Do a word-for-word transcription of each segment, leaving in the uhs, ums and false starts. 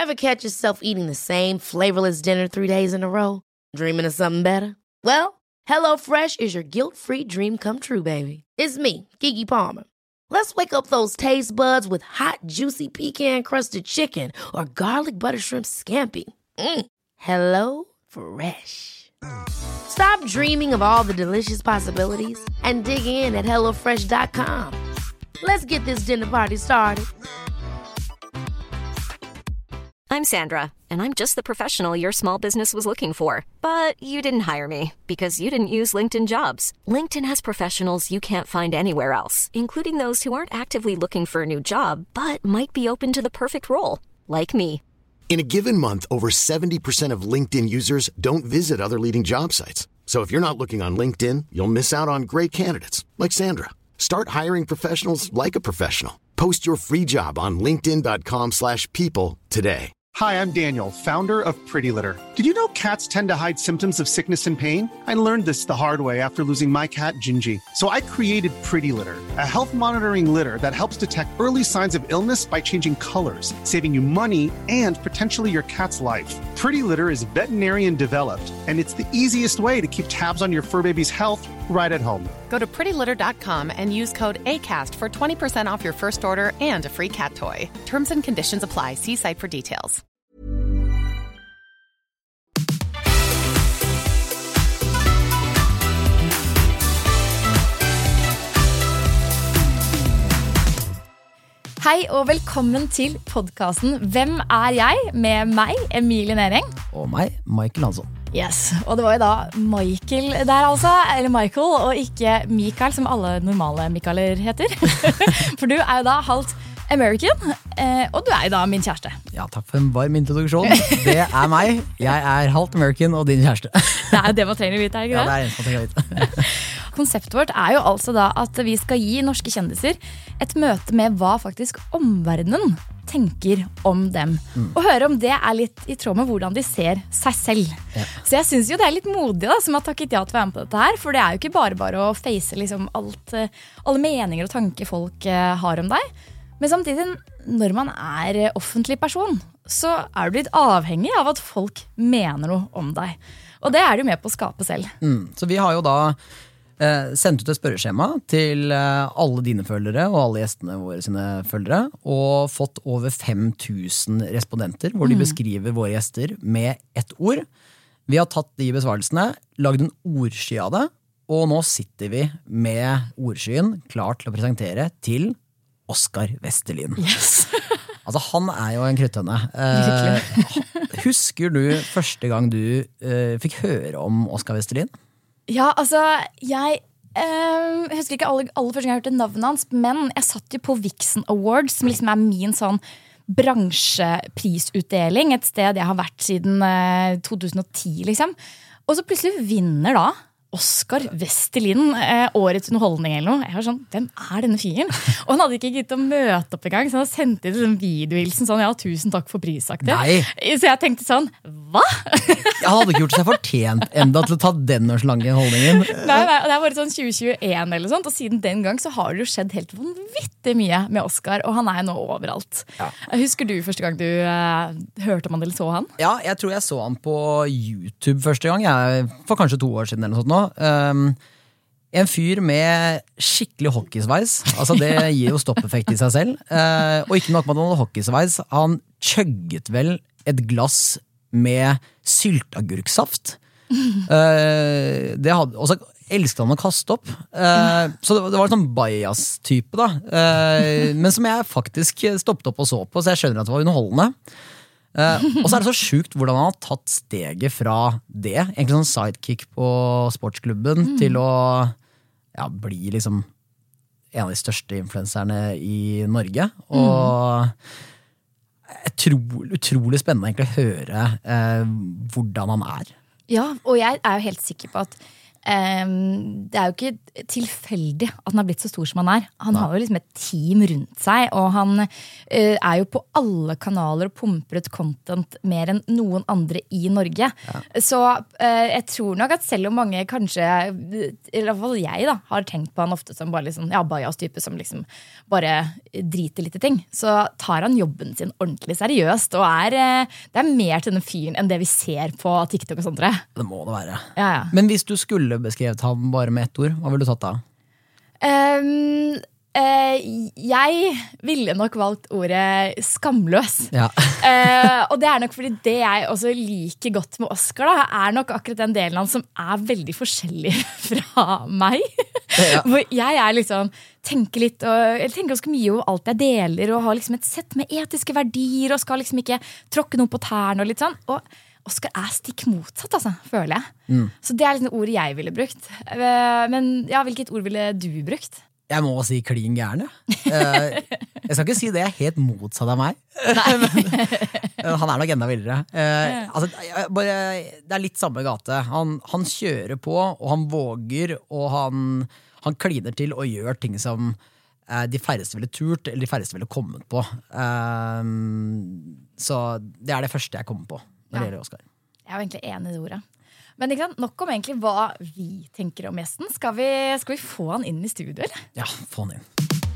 Ever catch yourself eating the same flavorless dinner three days in a row? Dreaming of something better? Well, HelloFresh is your guilt-free dream come true, baby. It's me, Keke Palmer. Let's wake up those taste buds with hot, juicy pecan-crusted chicken or garlic butter shrimp scampi. Mm. Hello Fresh. Stop dreaming of all the delicious possibilities and dig in at hello fresh dot com. Let's get this dinner party started. I'm Sandra, and I'm just the professional your small business was looking for. But you didn't hire me because you didn't use LinkedIn Jobs. LinkedIn has professionals you can't find anywhere else, including those who aren't actively looking for a new job, but might be open to the perfect role, like me. In a given month, over seventy percent of LinkedIn users don't visit other leading job sites. So if you're not looking on LinkedIn, you'll miss out on great candidates, like Sandra. Start hiring professionals like a professional. Post your free job on linkedin dot com slash people today. Hi, I'm Daniel, founder of Pretty Litter. Did you know cats tend to hide symptoms of sickness and pain? I learned this the hard way after losing my cat, Gingy. So I created Pretty Litter, a health monitoring litter that helps detect early signs of illness by changing colors, saving you money and potentially your cat's life. Pretty Litter is veterinarian developed, and it's the easiest way to keep tabs on your fur baby's health right at home. Go to pretty litter dot com and use code ACAST for twenty percent off your first order and a free cat toy. Terms and conditions apply. See site for details. Hei og velkommen til podcasten Hvem er jeg? Med meg, Emilie Nering. Og meg, Michael Hansson. Yes, og det var jo da Michael der altså, eller Michael, og ikke Mikael, som alle normale Michaeler heter. For du er jo da halvt American, og du er jo da min kjæreste. Ja, takk for en varm introduksjon. Det er meg. Jeg er halvt American og din kjæreste. Det er det man trenger å vite, er ikke det? Ja, det er en som trenger å vite. Konseptet vårt er jo altså da at vi skal gi norske kjendiser et møte med hva faktisk omverdenen tenker om dem. Mm. Og høre om det er litt i tråd med hvordan de ser seg selv. Ja. Så jeg synes jo det er litt modig da, som har takket ja til å være med på dette her, for det er jo ikke bare bare å face liksom alt, alle meninger og tanker folk har om deg. Men samtidig, når man er offentlig person, så er du litt avhengig av at folk mener noe om deg. Og det er du med på å skape selv. Mm. Så vi har jo da eh, sendt ut et spørreskjema til eh, alle dine følgere og alle gjestene våre sine følgere, og fått over fem tusen respondenter, hvor de mm. beskriver våre gjester med ett ord. Vi har tatt de besvarelsene, lagd en ordsky av det, og nå sitter vi med ordskyen klar til å presentere til Oscar Westerlin. Yes. Altså, han er jo en kryttønne. Eh, husker du første gang du eh, fikk høre om Oscar Westerlin? Ja, altså, jeg eh, husker ikke alle, alle første gang jeg hørte navnet hans, men jeg satt jo på Vixen Awards, som liksom er min sånn bransjeprisutdeling, et sted jeg har vært siden eh, to tusen og ti, liksom. Og så plutselig vinner da Oscar Westerlin, eh, årets underholdning eller noe. Jeg var sånn, hvem er denne fyren? Og han hadde ikke gitt å møte opp i gang, så han sendte ut en videohilsen sånn, ja, tusen takk for prisaktig. Nei. Så jeg tenkte sånn, hva? Jeg hadde ikke gjort seg fortjent enda til å ta den slange holdningen. Nei, nei, det er bare sånn tjue tjueen eller sånt, og siden den gang så har det jo skjedd helt vanvittig mye med Oscar, og han er jo nå overalt. Ja. Husker du første gang du eh, hørte om han eller så han? Ja, jeg tror jeg så han på YouTube første gang, jeg, for kanskje to år siden eller noe sånt nå. Um, en fyr med skikkelig hockeysveis, altså det gir jo stoppeffekt i seg selv, uh, og ikke nok med at han hadde hockeysveis, han chugget vel et glass med syltagurksaft. Uh, det hadde, og så elsket han å kaste opp, uh, så det, det var en sånn bias-type da, uh, men som jeg faktisk stoppet opp og så på, så jeg skjønner at det var underholdende. Uh, og så er det så sjukt hvordan han har tatt steget fra det, egentlig sånn sidekick på sportsklubben, mm. til å ja, bli liksom en av de største influenserne i Norge. Og mm. utrolig, utrolig spennende egentlig å høre uh, hvordan han er. Ja, og jeg er jo helt sikker på at Um, det er jo ikke tilfeldig at han har blitt så stor som han er. Han Nei. har jo liksom et team rundt seg, og han uh, er jo på alle kanaler og pumper ut content mer enn noen andre i Norge. Ja. Så uh, jeg tror nok at selv om mange kanskje, i hvert fall jeg da, har tenkt på han ofte som bare liksom, ja, bajas-type som liksom bare driter litt i ting, så tar han jobben sin ordentlig seriøst, og er, uh, det er mer til den fyren enn det vi ser på TikTok og sånt. Det må det være. Ja, ja. Men hvis du skulle beskrevet ham bare med ett ord, hva ville du tatt av? Um, uh, jeg ville nok valgt ordet skamløs. Ja. uh, og det er nok fordi det jeg også liker godt med Oscar da, er nok akkurat den delen av han som er veldig forskjellig fra meg. Ja. Hvor jeg er liksom tenker litt, og jeg tenker ganske mye over alt jeg deler, og har liksom et sett med etiske verdier, og skal liksom ikke tråkke noe på tærne og litt sånn, og Oscar er stikk motsatt, altså, føler jeg. Mm. Så det er liksom ordet jeg ville brukt. Men ja, hvilket ord ville du brukt? Jeg må si klin gærne. Jeg skal ikke si det er helt motsatt av meg. Men han er nok enda vildere. Altså, det er litt samme gate. Han, han kjører på, og han våger, og han, han kliner til og gjør ting som de færreste ville turt, eller de færreste ville kommet på. Så det er det første jeg kommer på. Ja. Jeg er jo egentlig enig i det ordet. Men ikke sant, nok om egentlig hva vi tenker om gjesten. Skal vi, skal vi få han inn i studio, eller? Ja, få han inn.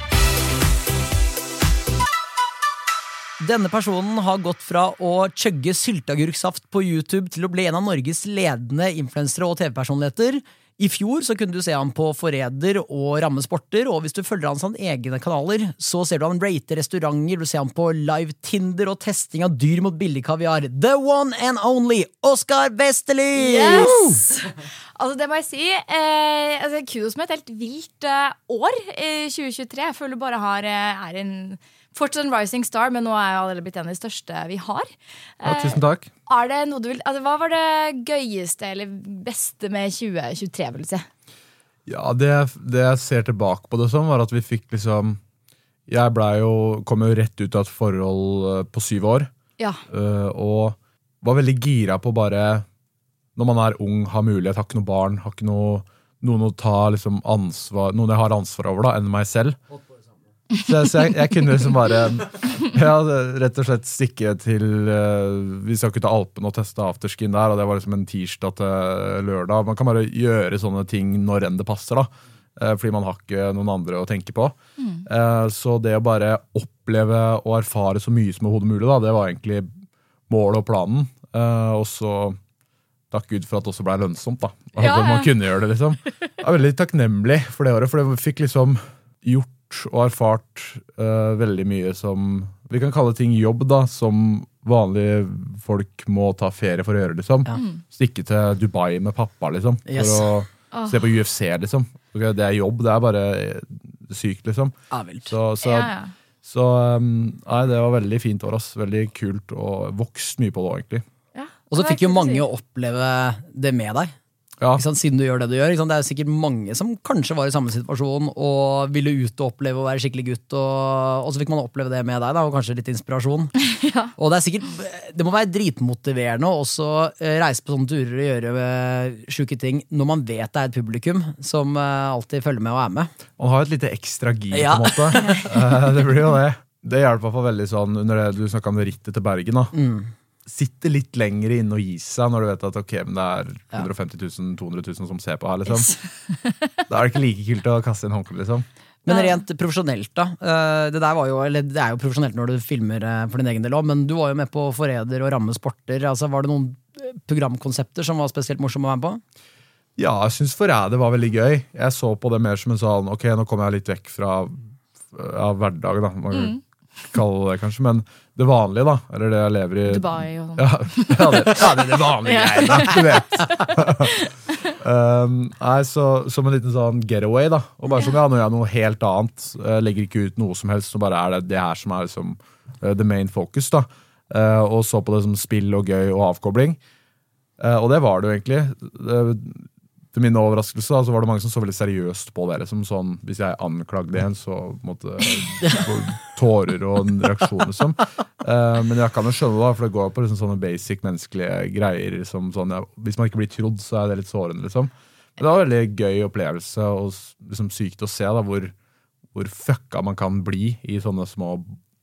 Denne personen har gått fra å chugge sylteagurksaft på YouTube til å bli en av Norges ledende influensere og T V-personligheter. I fjor så kunne du se han på Forræder og Ramme Sporter, og hvis du følger hans egne kanaler, så ser du han rate restauranter, du ser han på live Tinder og testing av dyr mot billig kaviar. The one and only Oscar Westerli! Yes! Altså det må jeg si, eh, altså, kudos med et helt vilt eh, år i tjue tjuetre. Jeg føler bare har, er en fortsatt en rising star, men nå er jeg allerede blitt en av de største vi har. Ja, tusen takk. Er det noe du vil, altså, hva var det gøyeste eller beste med tjue tjuetre, vil du si? Ja, det, det jeg ser tilbake på det som, var at vi fikk liksom, jeg ble jo, kom jo rett ut av et forhold på syv år, ja. Og var veldig gira på bare, når man er ung, har mulighet, har ikke noe barn, har ikke noe, noen å ta liksom ansvar, noen jeg har ansvar over da, enn meg selv. Så, så jeg, jeg kunne liksom bare ja, rett og slett stikke til uh, vi skal ikke til Alpen og teste afterskin der, og det var liksom en tirsdag til lørdag. Man kan bare gjøre sånne ting når enn det passer da, uh, fordi man har ikke noen andre å tenke på. Mm. Uh, så det å bare oppleve og erfare så mye som overhodet mulig da, det var egentlig målet og planen. Uh, og så takk Gud for at det også ble lønnsomt da, at ja, ja. man kunne gjøre det liksom. Jeg er veldig takknemlig for det året, for det fikk liksom gjort og erfart uh, veldig mye som vi kan kalle ting jobb da, som vanlige folk må ta ferie for å gjøre liksom. Ja. Stikke til Dubai med pappa liksom, yes. for å oh. se på U F C liksom. Okay, det er jobb, det er bare sykt liksom. Ja, vilt. Så, så, ja, ja. så um, nei, det var veldig fint år oss, veldig kult og vokst mye på det egentlig. Ja. Og så fikk jo mange oppleve det med deg. Ja. Ikke sant, siden du gjør det du gjør, ikke sant? Det er sikkert mange som kanskje var i samme situasjon og ville ut og oppleve å være skikkelig gutt, og, og så fikk man oppleve det med deg da, og kanskje litt inspirasjon. Ja. Og det er sikkert, det må være dritmotiverende å også reise på sånne turer og gjøre sjuke ting når man vet det er et publikum som alltid følger med og er med. Man har et lite ekstra gir ja. på en måte. Det blir jo det. Det hjelper på veldig sånn, under det du snakket om det rittet til Bergen da. Mm. Sitte litt lenger inne og gi seg når du vet at ok, men det er hundre og femti tusen, to hundre tusen som ser på her liksom. Yes. Da er det ikke like kult å kaste en håndkle liksom. Men rent profesjonelt da, det der var jo, eller det er jo profesjonelt når du filmer for din egen del også, men du var jo med på Forræder og Ramme Sporter, altså var det noen programkonsepter som var spesielt morsomme å være på? Ja, jeg synes Forræder var veldig gøy. Jeg så på det mer som en sånn, ok, nå kommer jeg litt vekk fra ja, hverdag da, man mm. kalle det kanskje, men det vanlige da, eller det jeg lever i Dubai og sånn. Ja, ja, det, ja, det er det vanlige greiene, du vet. um, nei, så som en liten sånn getaway da, og bare som ja, når jeg er noe helt annet, uh, legger ikke ut noe som helst, så bare er det det her som er liksom, uh, the main focus da, uh, og så på det som spill og gøy og avkobling, uh, og det var det jo egentlig. Uh, til min overraskelse da, så var det mange som så veldig seriøst på det, som sånn, hvis jeg anklagde en, så måtte tårer og en reaksjon liksom. Uh, men jeg kan jo skjønne da, for det går på liksom sånne basic menneskelige greier, som sånn, ja, hvis man ikke blir trodd, så er det litt sårende liksom. Det var en veldig gøy opplevelse og liksom sykt å se da, hvor, hvor fucka man kan bli i sånne små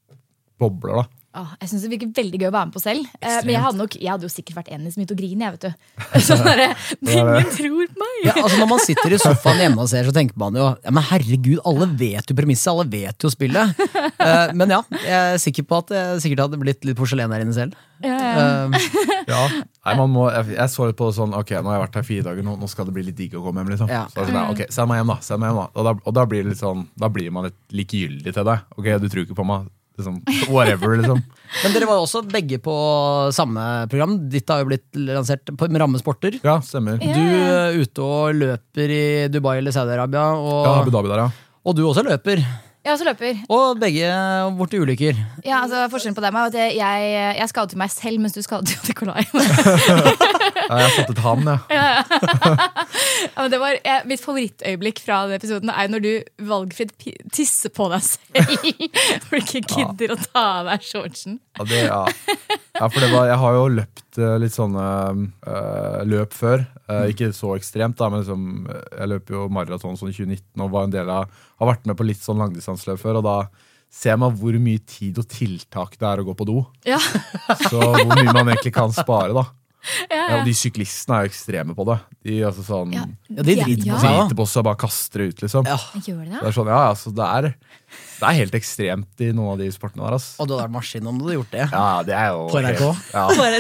bobler da. Åh, jeg synes det virker veldig gøy å være med på selv. Eh, men jeg hadde, nok, jeg hadde jo sikkert vært enig som ut og grine, jeg vet du. Sånn der, ingen tror på meg. Ja, altså når man sitter i sofaen hjemme og ser, så tenker man jo, ja, men herregud, alle vet jo premisset, alle vet jo spillet. Uh, men ja, jeg er sikker på at jeg sikkert hadde blitt litt porselen der inne selv. Ja, ja. Uh, ja. Nei, man må, jeg, jeg så litt på det sånn, ok, nå har jeg vært her fire dager, nå, nå skal det bli litt digg å komme hjem, liksom. Ja. Så sånn, ok, send meg hjem da, send meg hjem da. Og da, og da blir det litt sånn, da blir man litt likegyldig til det. Ok, du tror ikke på meg. Liksom, whatever, liksom. Men dere var jo også begge på samme program. Ditt har jo blitt lansert på rammesporter. Ja, stemmer. Du er ute og løper i Dubai eller Saudi-Arabia. Og, ja, Abu Dhabi der, ja. Og du også løper. Jeg også løper. Og begge bort i ulykker. Ja, altså forskjellen på dem er at jeg, jeg, jeg skadet til meg selv, mens du skadet til Nikolai. Ja, jeg har fått et han, ja. Ja, ja. Ja, men det var, jeg, mitt favorittøyeblikk fra den episoden er når du valgfritt tisser på deg selv. For du ikke gidder å ta av deg shortsen. Ja, det, ja. Ja, for det var, jeg har jo løpt uh, litt sånne uh, løp før. Uh, ikke så ekstremt, da, men liksom, jeg løp jo maraton sånn i tjue nitten og var en del av, har vært med på litt sånn langdistansløp før, og da ser man hvor mye tid og tiltak det er å gå på do. Ja. Så hvor mye man egentlig kan spare, da. Ja, ja. Ja, og de syklistene er jo ekstreme på det. De, altså, sånn, Ja, Ja, de driter på ja. seg. driter på seg og bare kaster det ut, liksom. Ja. Gjør det Det det? er sånn, ja, altså, det er, det er helt ekstremt i noen av de sportene der, ass. Og du hadde vært maskin om du hadde gjort det. Ja, det er jo På N R K? helt- Ja. Bare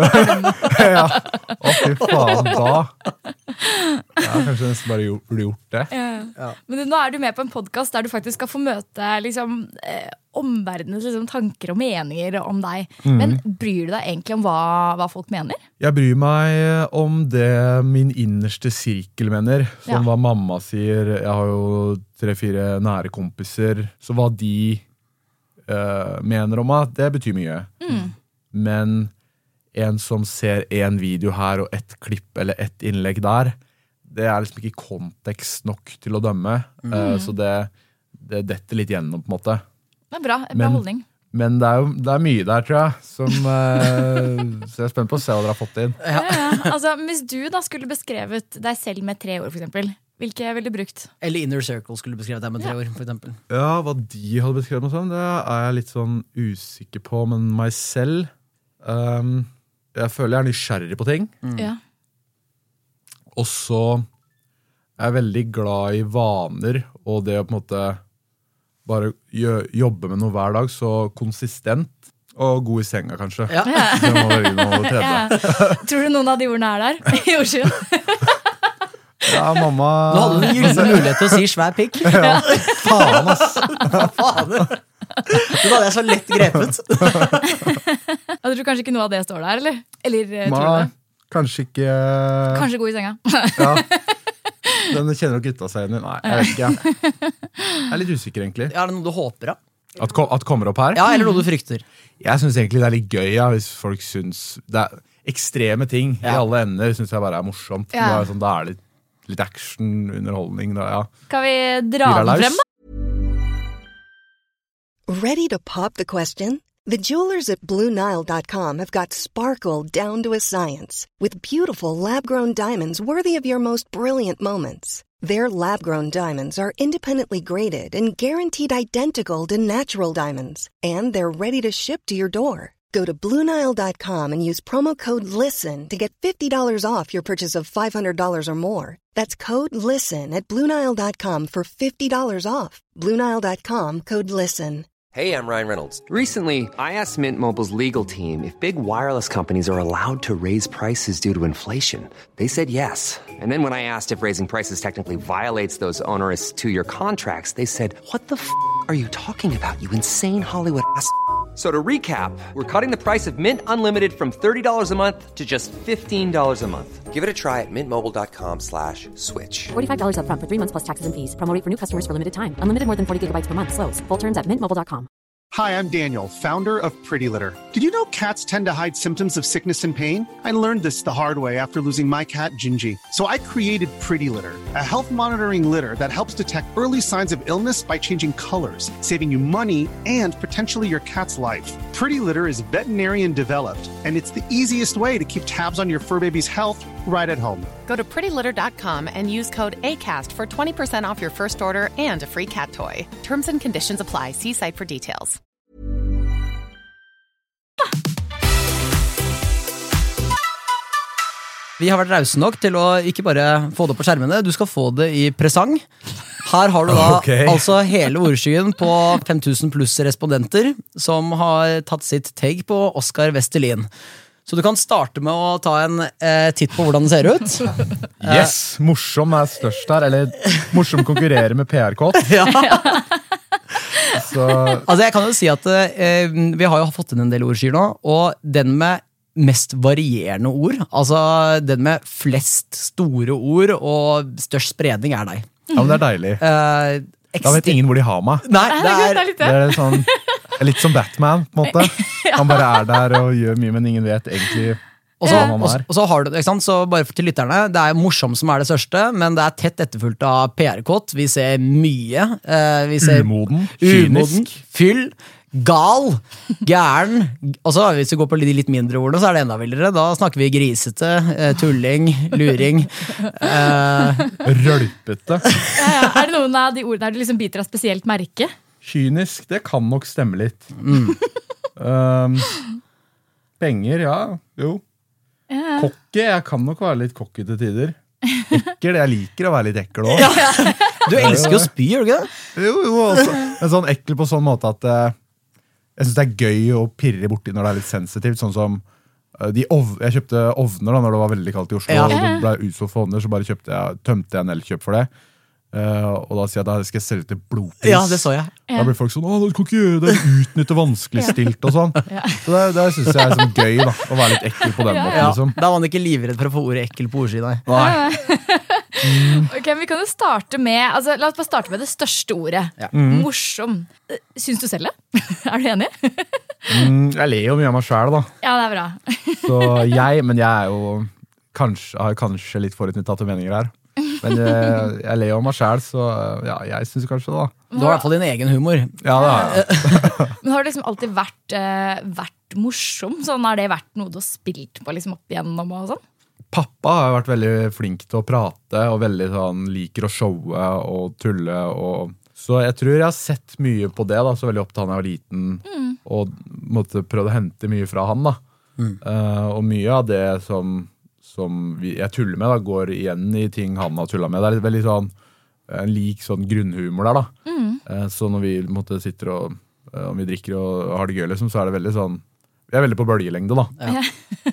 så. Ja. Å, fy faen, da. Ja, kanskje jeg nesten bare gjort, burde gjort det. Ja. Men nå er du med på en podcast der du faktisk skal få møte liksom, eh, omverdenens liksom, tanker og meninger om deg. Men bryr du deg egentlig om hva, hva folk mener? Jeg bryr meg om det min innerste sirkel mener, som Ja. hva mamma sier. Jeg har jo tre-fire nære kompiser, så hva de eh, mener om meg, det betyr mye. Men en som ser en video her og et klipp eller et innlegg der, det er liksom ikke kontekst nok til å dømme. Eh, så det, det detter litt gjennom, på en måte. Det er bra, bra Men- holdning. Men det er jo det er mye der, tror jeg. Som, eh, så jeg er spent på å se hva dere har fått inn. Ja, ja. Altså, hvis du da skulle beskrevet deg selv med tre ord, for eksempel, hvilke ville du brukt? Eller Inner Circle skulle beskrevet deg med tre ord, for eksempel. Ja, hva de hadde beskrevet meg som, det er jeg litt sånn usikker på. Men meg selv um, jeg føler jeg er nysgjerrig på ting. Ja. Og så er jeg veldig glad i vaner, og det å på en måte bare gjø- jobbe med noe hver dag, så konsistent. Og god i senga, kanskje. Ja. Det må være noe tredje. Ja. Tror du noen av de ordene er der? I Oslo? Ja, mamma. Nå hadde du en gyllen mulighet til å si svær pikk. Ja, faen, ass. Faen. Det hadde jeg så lett grepet. Jeg tror kanskje ikke noe av det står der, eller? Eller eh, tror du Nei, det? kanskje ikke. Kanskje god i senga. Ja. Den kjenner nok gutta seg inn i. Nei, jeg vet ikke. Jeg er litt usikker, egentlig. Ja, er det noe du håper, da? At, kom, at kommer opp her? Ja, eller noe du frykter? Jeg synes egentlig det er litt gøy, ja, hvis folk synes det er ekstreme ting i Ja. alle ender, synes jeg bare er morsomt. Ja. Da er det sånn, da er det litt, litt action, underholdning. Da, ja. Kan vi dra Fyr den løs. frem, da? Ready to pop the question? The jewelers at Blue Nile dot com have got sparkle down to a science with beautiful lab-grown diamonds worthy of your most brilliant moments. Their lab-grown diamonds are independently graded and guaranteed identical to natural diamonds, and they're ready to ship to your door. Go to Blue Nile dot com and use promo code LISTEN to get fifty dollars off your purchase of five hundred dollars or more. That's code LISTEN at Blue Nile dot com for fifty dollars off. Blue Nile dot com, code LISTEN. Hey, I'm Ryan Reynolds. Recently, I asked Mint Mobile's legal team if big wireless companies are allowed to raise prices due to inflation. They said yes. And then when I asked if raising prices technically violates those onerous two-year contracts, they said, what the f*** are you talking about, you insane Hollywood ass f- So to recap, we're cutting the price of Mint Unlimited from thirty dollars a month to just fifteen dollars a month. Give it a try at mintmobile.com slash switch. forty-five dollars up front for three months plus taxes and fees. Promo rate for new customers for limited time. Unlimited more than forty gigabytes per month. Slows full terms at mint mobile dot com. Hi, I'm Daniel, founder of Pretty Litter. Did you know cats tend to hide symptoms of sickness and pain? I learned this the hard way after losing my cat, Gingy. So I created Pretty Litter, a health monitoring litter that helps detect early signs of illness by changing colors, saving you money and potentially your cat's life. Pretty Litter is veterinarian developed, and it's the easiest way to keep tabs on your fur baby's health right at home. Go to pretty litter dot com and use code ACAST for twenty percent off your first order and a free cat toy. Terms and conditions apply. See site for details. Vi har vært rause nok til å ikke bare få det på skjermene, du skal få det i presang. Her har du da okay. altså hele ordskyen på fem tusen pluss respondenter som har tatt sitt tag på Oskar Vestelin. Så du kan starte med å ta en eh, titt på hvordan det ser ut. Yes, morsom er størst her, eller morsom konkurrerer med P R-kåt. Ja. Så... Altså jeg kan jo si at eh, vi har jo fått inn en del ordskyer nå, og den med mest varierende ord, altså den med flest store ord og størst spredning er deg. Ja, men det er deilig. Eh, Da vet ingen hvor de har meg. Nei, det er, det er sånn, litt som Batman, på en måte. Han bare er der og gjør mye, men ingen vet egentlig og så, hva han og, er. og så har du det, ikke sant? Så bare til lytterne, det er morsom som er det største, men det er tett etterfulgt av P R-kåt. Vi ser mye. Eh, vi ser umoden, umoden, kynisk. fyll, gal, gæren. Og så hvis vi går på de litt mindre ordene, så er det enda vildere. Da snakker vi grisete, eh, tulling, luring. Eh, Rølpete. Ja, ja. Er det noen av de ordene der du liksom biter av spesielt merke? Kynisk, det kan nok stemme litt. Mm. Um, penger, ja, jo. Ja. Kokke, jeg kan nok være litt kokke til tider. Ekkel, jeg liker å være litt ekkel også. ja, ja. Du elsker jo å spy, gjør du ikke det? Jo, jo, også. Men sånn ekkel på sånn måte at eh, jeg synes det er gøy å pirre borti når det er litt sensitivt, sånn som eh, de ov jeg kjøpte ovner da når det var veldig kaldt i Oslo, Ja. og det ble utsolgt for ovner, så bare kjøpte jeg, tømte jeg en elkjøp for det. Eh, og da sier jeg at da skal jeg selge til blodpris. Ja, det så jeg. Da blir folk sånn, å, du kan ikke gjøre det, utnytte vanskelig stilt og sånn. Så det, det synes jeg er sånn gøy da, å være litt ekkel på den måten. Ja, Liksom. da var man ikke livredd for å få ordet ekkel på ordsiden. Nei. Mm. Ok, vi kan jo starte med altså, La oss bare starte med det største ordet. Ja. Mm. Morsom. Syns du selv det? Er du enig? Mm, jeg ler jo mye av meg selv da. Ja, det er bra. Så jeg, men jeg er jo kanskje, har kanskje litt forutnyttete meninger her. Men jeg, jeg ler jo av meg selv, så ja, jeg synes kanskje det da. Du har i hvert fall din egen humor. Ja, det er jeg. Men har det liksom alltid vært, uh, vært morsom? Sånn, har det vært noe du har spilt på liksom, opp igjennom og sånn? Pappa har vært veldig flink til å prate, og veldig sånn, liker å showe og tulle. Og, så jeg tror jeg har sett mye på det, da, så veldig opptatt da jeg var liten, mm. og måtte prøve å hente mye fra han. Da. Mm. Uh, og mye av det som, som vi, jeg tuller med, da, går igjen i ting han har tullet med. Det er veldig sånn, en lik sånn grunnhumor der. Da. Mm. Uh, så når vi måtte, sitter og, uh, om vi drikker og har det gøy, liksom, så er det veldig sånn, vi er veldig på bølgelengde, da. Ja.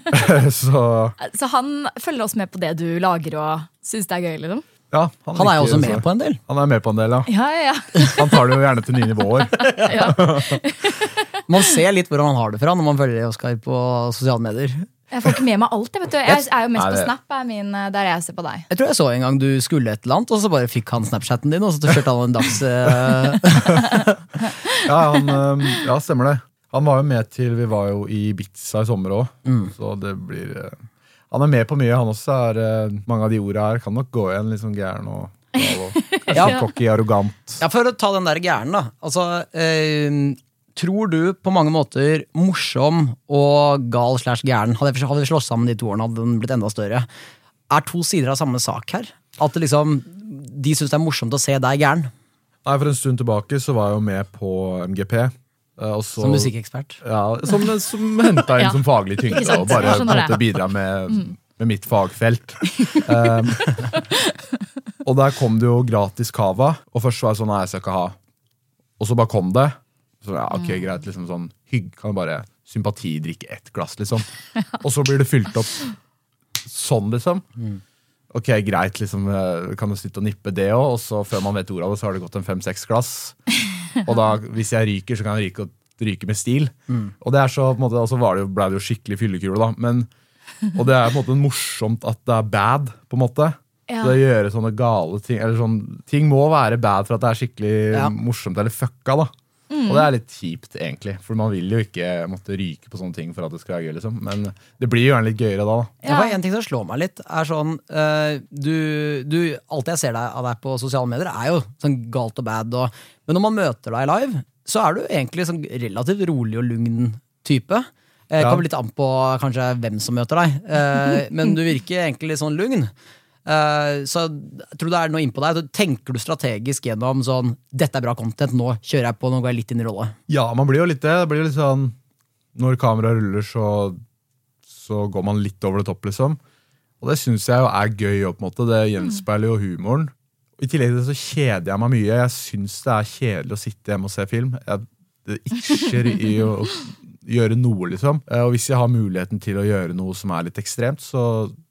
så, så han følger oss med på det du lager og synes det er gøy, liksom? Ja, han, han er jo også så, med på en del. Han er med på en del, ja. Ja, ja, ja. Han tar det jo gjerne til nye nivåer. Ja. Man ser litt hvordan han har det fra når man følger Oskar på sosiale medier. Jeg får ikke med meg alt, jeg, vet du. Jeg er jo mest Nei, det- på Snap, er min, der jeg ser på deg. Jeg tror jeg så en gang du skulle et eller annet, og så bare fikk han Snapchatten din, og så kjørte han en dags... Uh... ja, han, um, ja, stemmer det. Han var jo med til, vi var jo i Ibiza i sommer også, mm. så det blir... Uh, han er med på mye, han også er... Uh, mange av de ordene her kan nok gå igjen litt sånn gæren og... og kanskje Ja. cocky, arrogant. Ja, for å ta den der gæren da. Altså, eh, tror du på mange måter morsom og gal slash gæren, hadde vi slått sammen de to årene, hadde den blitt enda større, er to sider av samme sak her? At det liksom, de synes det er morsomt å se deg gæren? Nei, for en stund tilbake så var jeg jo med på M G P. Uh, og så, Som musikkekspert? Ja, som, som hentet inn Ja. som faglig tyngde, Ikke sant, og bare jeg skjønner måtte det. bidra med, med mitt fagfelt. Um, og der kom det jo gratis kava, og først var jeg sånn, nei, jeg skal ikke ha. Og så bare kom det. Så ja, ok, greit, liksom sånn, hygg, kan jeg bare sympatidrikke ett glass, liksom. Og så blir det fylt opp sånn, liksom. Ok, greit, liksom, kan du sitte og nippe det også, og så før man vet ordet av det, så har det gått en fem-seks glass. Og da, hvis jeg ryker, så kan jeg ryke, ryke med stil. Mm. Og det er så, på en måte, og så var det jo, ble det jo skikkelig fyllekule, da. Men, og det er på en måte morsomt at det er bad, på en måte. Ja. Så det å gjøre sånne gale ting, eller sånn, ting må være bad for at det er skikkelig Ja. morsomt eller fucka, da. Og det er litt kjipt egentlig, for man vil jo ikke måtte ryke på sånne ting for at det skal være gøy liksom. Men det blir jo gjerne litt gøyere da, da. Ja. En ting som slår meg litt er sånn uh, du, du, alt jeg ser deg, av deg på sosiale medier er jo sånn galt og bad og, men når man møter deg live så er du egentlig sånn relativt rolig og lugn type. Det uh, kommer litt an på kanskje hvem som møter deg, uh, men du virker egentlig litt sånn lugn. Uh, så jeg tror det er noe inn på deg. Tenker du strategisk gjennom sånn, dette er bra content, nå kjører jeg på, nå går jeg litt inn i rolle? Ja, man blir jo litt det. Det blir jo litt sånn, når kamera ruller så, så går man litt over det topp liksom. Og det synes jeg jo er gøy på en måte. Det gjenspeiler jo humoren. I tillegg til det så kjeder jeg meg mye. Jeg synes det er kjedelig å sitte hjemme og se film. Jeg, det itcher i å, å gjøre noe liksom. Og hvis jeg har muligheten til å gjøre noe som er litt ekstremt, så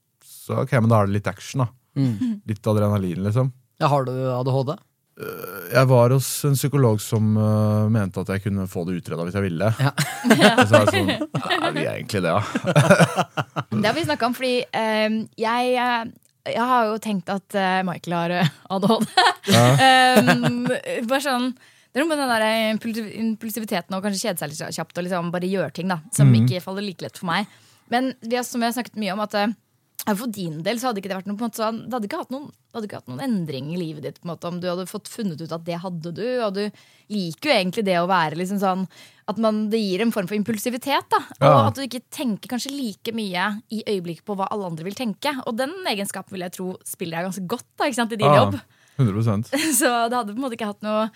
Så ok, men da er det litt action da. Mm. Litt adrenalin liksom. Ja, har du A D H D? Uh, jeg var hos en psykolog som uh, mente at jeg kunne få det utredet hvis jeg ville. Ja. Og så er det sånn, er vi egentlig det, ja? Det har vi snakket om, fordi uh, jeg, jeg har jo tenkt at uh, Michael har uh, A D H D. Ja. um, bare sånn, det er noe med den der impulsiviteten og kanskje kjede seg litt kjapt og liksom bare gjøre ting da, som mm. ikke faller like lett for meg. Men vi har, som vi har snakket mye om, at uh, for din del så hadde ikke det vært noe på en måte sånn, det hadde ikke hatt noen, det hadde ikke hatt noen endring i livet ditt på en måte, om du hadde fått funnet ut at det hadde du, og du liker jo egentlig det å være liksom sånn, at man, det gir en form for impulsivitet da, og ja. At du ikke tenker kanskje like mye i øyeblikket på hva alle andre vil tenke, og den egenskapen vil jeg tro spiller deg ganske godt da, ikke sant, i din ja, jobb. hundre prosent. Så det hadde på en måte ikke hatt noe,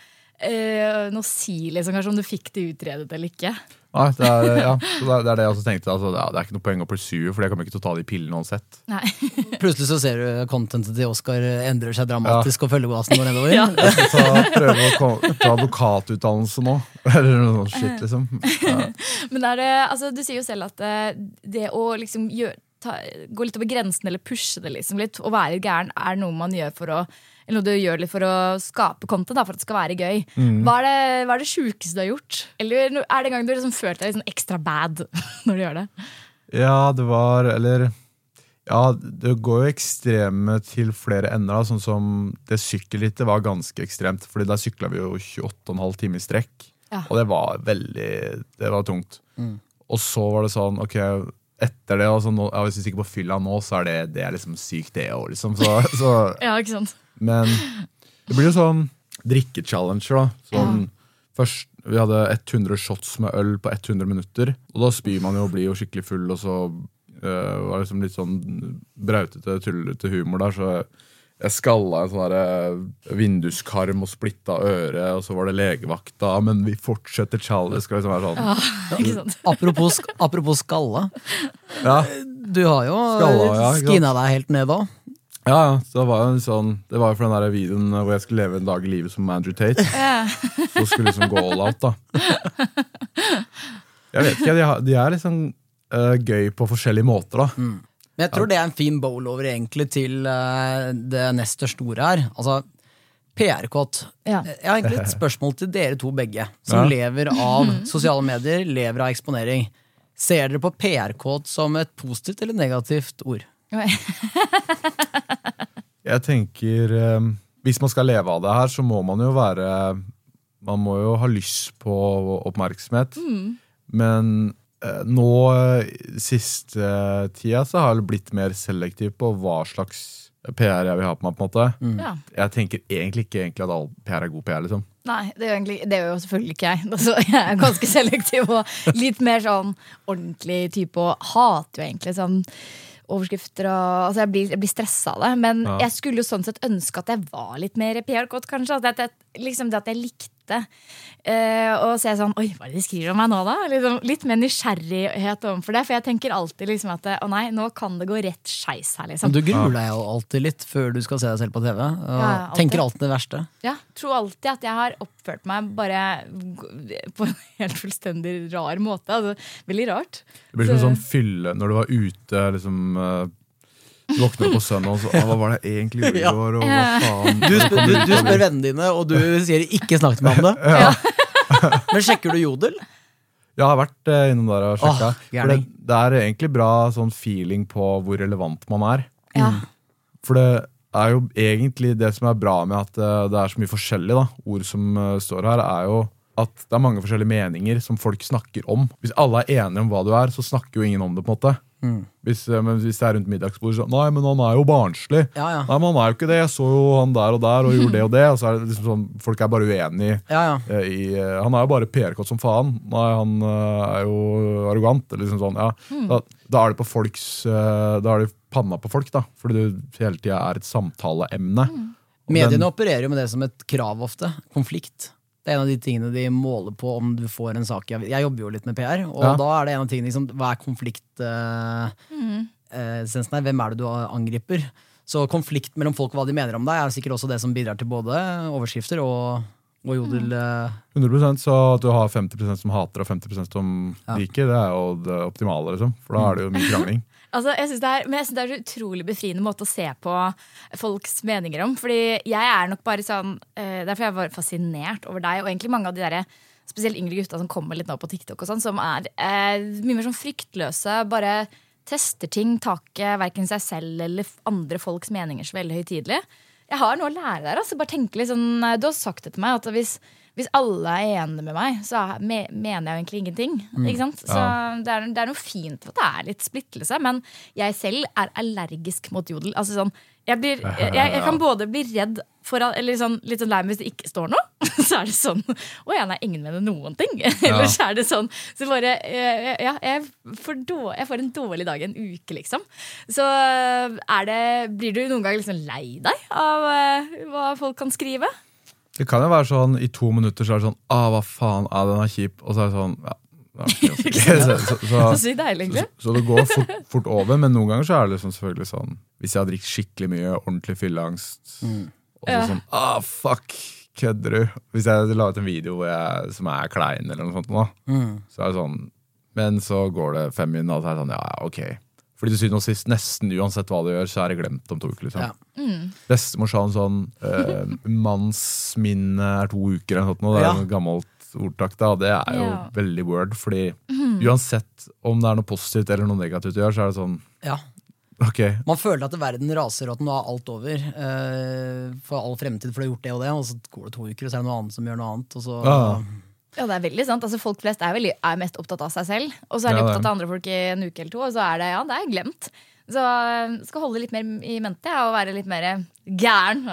øh, noe si liksom, kanskje om du fikk det utredet eller ikke. Nei, det er, ja, det er det jeg også tenkte altså, ja, det er ikke noe poeng å pursue, for jeg kommer ikke til å ta de pillene uansett. Nei. Plutselig så ser du contentet til Oscar endrer seg dramatisk ja. Og følgebasen går nedover. Ja. Jeg skal ta, prøve å ta advokatutdannelse nå eller noe sånt shit liksom ja. Men er det, altså, du sier jo selv at det å liksom gjøre, ta, gå litt over grensen eller pushe det liksom litt, og være gæren er noe man gjør for å, eller noe du gjør litt for å skape content da, for at det skal være gøy. Mm. Hva, er det, hva er det sjukeste du har gjort? Eller er det en gang du liksom følte deg liksom ekstra bad når du gjør det? Ja, det var, eller ja, det går jo ekstreme til flere ender da, sånn som det sykkelrittet var ganske ekstremt, fordi der syklet vi jo tjueåtte og en halv time i strekk, ja. Og det var veldig, det var tungt. Mm. Og så var det sånn, ok, etter det, altså, nå, hvis vi stikker på fylla nå, så er det, det er liksom sykt det også, liksom, så, så ja, ikke sant? Men det blir jo sånn drikke-challenger da. Sånn, ja. Først, vi hadde hundre shots med øl på hundre minutter, og da spyr man jo og blir jo skikkelig full, og så uh, var det liksom litt sånn brautete, tullete humor der, så jeg skalla en sånn der vinduskarm og splitta øre, og så var det legevakta, men vi fortsetter challenge, skal liksom være sånn. Ja, ikke sant? Apropos, apropos skalla, ja. Du har jo skalla, ja, skinna deg helt ned da. Ja, ja, så det var jo en sånn, det var jo for den der videoen hvor jeg skulle leve en dag i livet som Andrew Tate. Ja. Så skulle liksom gå all out da. Jeg vet ikke, de, har, de er liksom uh, gøy på forskjellige måter da. Mm. Men jeg tror det er en fin bowl over egentlig til uh, det neste store her. Altså, P R-kåt. Ja. Jeg har egentlig et spørsmål til dere to begge, som ja. Lever av sosiale medier, lever av eksponering. Ser dere på P R-kåt som et positivt eller negativt ord? Jeg tenker um, hvis man skal leve av det her, så må man jo være, man må jo ha lyst på oppmerksomhet. Mm. Men uh, nå siste uh, tida så har jeg blitt mer selektiv på hva slags P R jeg vil ha på meg på en måte. Mm. Ja. Jeg tenker egentlig ikke egentlig at all P R er god P R liksom. Nei, det er, jo egentlig, det er jo selvfølgelig ikke jeg. Altså, jeg er ganske selektiv og litt mer sånn ordentlig type, og hater jo egentlig sånn overskrifter og, altså jeg blir, jeg blir stresset av det, men ja. Jeg skulle jo sånn sett ønske at jeg var litt mer P R-kåt kanskje, at jeg, liksom det at jeg likte uh, og se sånn, oi, hva er det de skriver om meg nå da? Liksom, litt mer nysgjerrighet overfor det, for jeg tenker alltid liksom at, å nei, nå kan det gå rett skeis her liksom. Du gruer deg jo alltid litt før du skal se deg selv på T V, og ja, alltid. Tenker alltid det verste. Ja, tror alltid at jeg har oppført meg bare på en helt fullstendig rar måte, altså, veldig rart. Det blir som sånn fylle, når du var ute liksom uh, våkner på søndag og så, hva var det egentlig gjorde ja. Og hva faen du spør, du, du spør vennene dine og du sier ikke snakket med om det ja. Men sjekker du Jodel? Ja, jeg har vært uh, innom der og sjekket oh, for det, det er egentlig bra sånn feeling på hvor relevant man er ja. For det er jo egentlig det som er bra med at uh, det er så mye forskjellig da. Ord som uh, står her er jo at det er mange forskjellige meninger som folk snakker om. Hvis alle er enige om hva du er, så snakker jo ingen om det på en måte. Mm. Hvis, men hvis det er rundt middagsbordet, så nei, men han er jo barnslig. Ja, ja. Nei, men han er jo ikke det. Jeg så jo han der og der og gjorde det og det. Og så er det liksom sånn, folk er bare uenige. Ja, ja. I, han er jo bare P R-kott som faen. Nei, han er jo arrogant. Liksom sånn, ja. Mm. Da, da er det på folks, da er det panna på folk, da. Fordi det hele tiden er et samtaleemne. Mm. Mediene opererer jo med det som et krav ofte. Konflikt. Det er en av de tingene de måler på om du får en sak. Jeg jobber jo litt med P R, og ja. Da er det en av tingene liksom, hva er konflikt uh, mm. uh, her, hvem er det du angriper? Så konflikt mellom folk, hva de mener om deg, er sikkert også det som bidrar til både overskrifter og, og jodel. Uh. hundre prosent, så at du har femti prosent som hater og femti prosent som ja. liker, det er jo det optimale, liksom. For da er det jo mye krangling. Altså, jeg synes det er, men jeg synes det er en utrolig befriende måte å se på folks meninger om. Fordi jeg er nok bare sånn uh, derfor jeg var fascinert over deg. Og egentlig mange av de der, spesielt yngre gutta som kommer litt nå på TikTok og sånn, som er uh, mye mer sånn fryktløse. Bare tester ting, taket hverken seg selv eller andre folks meninger så veldig høytidelig. Jeg har noe å lære der. Altså, bare tenke litt sånn, du har sagt det til meg at hvis Hvis alle er enige med meg, så me- mener jeg jo egentlig ingenting. Mm. Ikke sant? Så ja. det, er, det er noe fint for at det er litt splittelse, men jeg selv er allergisk mot jodel. Altså sånn, jeg, blir, jeg, jeg kan både bli redd for, eller sånn, litt sånn lei meg hvis det ikke står noe, så er det sånn, å ja, nei, ingen mener noen ting. Ja. Eller så er det sånn, så bare, ja, jeg får, dår, jeg får en dårlig dag en uke, liksom. Så er det, blir du noen gang liksom lei deg av uh, hva folk kan skrive? Det kan jo være sånn, i to minutter så er det sånn, ah, hva faen, ah, den er kjip, og så er det sånn, ja, så, så, så, så, deilig, så, så det går fort, fort over, men noen ganger så er det liksom selvfølgelig sånn, hvis jeg har drikt skikkelig mye, ordentlig fylleangst, mm. og så ja. sånn, ah, fuck, kødder du? Hvis jeg la ut en video hvor jeg, som er klein eller noe sånt nå, mm. så er det sånn, men så går det fem minutter, og så er det sånn, ja, ja, ok. Fordi til syvende og sist, nesten uansett hva du gjør, så er det glemt om to uker. Liksom. Ja. Mm. Bestemor sa en sånn, uh, mannsminne er to uker, eller noe, det er ja. en gammelt ordtak da, og det er jo ja. veldig word, fordi mm. uansett om det er noe positivt eller noe negativt du gjør, så er det sånn, ja. ok. Man føler at verden raser, og at nå er alt over, uh, for all fremtid, for du har gjort det og det, og så går det to uker, og så er det noe annet som gjør noe annet, og så... Ja. Ja, det er veldig sant. Altså, folk flest er, veldig, er mest opptatt av seg selv, og så er de ja, opptatt av andre folk i en uke eller to, og så er det, ja, det er glemt. Så skal holde litt mer i mente, ja, og være litt mer gæren.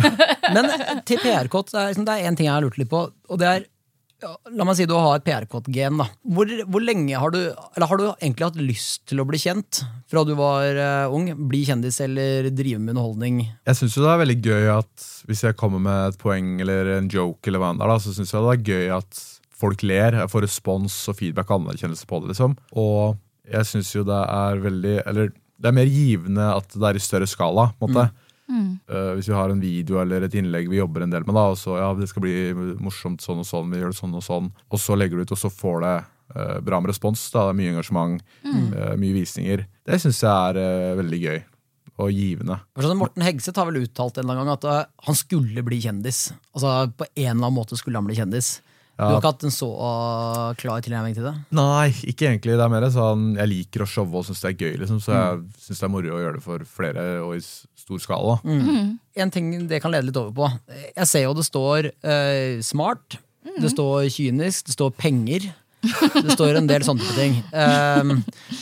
Men til P R-kott, det er, det er en ting jeg har lurt litt på, og det er, ja, la meg si du har et P R-kott-gen da. Hvor, hvor lenge har du, eller har du egentlig hatt lyst til å bli kjent fra du var uh, ung, bli kjendis eller drive med underholdning? Jeg synes jo det er veldig gøy at hvis jeg kommer med et poeng eller en joke eller hva enn der da, så synes jeg det er gøy at folk ler, jeg får respons og feedback og anerkjennelse på det liksom. Og jeg synes jo det er veldig, eller det er mer givende at det er i større skala på en måte. Mm. Mm. Uh, hvis vi har en video eller et innlegg vi jobber en del med da, og så ja, det skal bli morsomt sånn og sånn, vi gjør det sånn og sånn, og så legger du ut og så får det uh, bra med respons da, det er mye engasjement, mm. uh, mye visninger. Det synes jeg er uh, veldig gøy og givende. Morten Hegseth har vel uttalt en gang at uh, han skulle bli kjendis. Altså på en eller annen måte skulle han bli kjendis. Ja. Du har ikke hatt en så uh, klar tilnærming til det? Nei, ikke egentlig. Det er mer sånn, jeg liker å showe og synes det er gøy, liksom, så jeg mm. synes det er moro å gjøre det for flere og i stor skala. Mm. Mm. En ting det kan lede litt over på. Jeg ser jo det står uh, smart, mm. det står kynisk, det står penger, det står en del sånne ting. Um,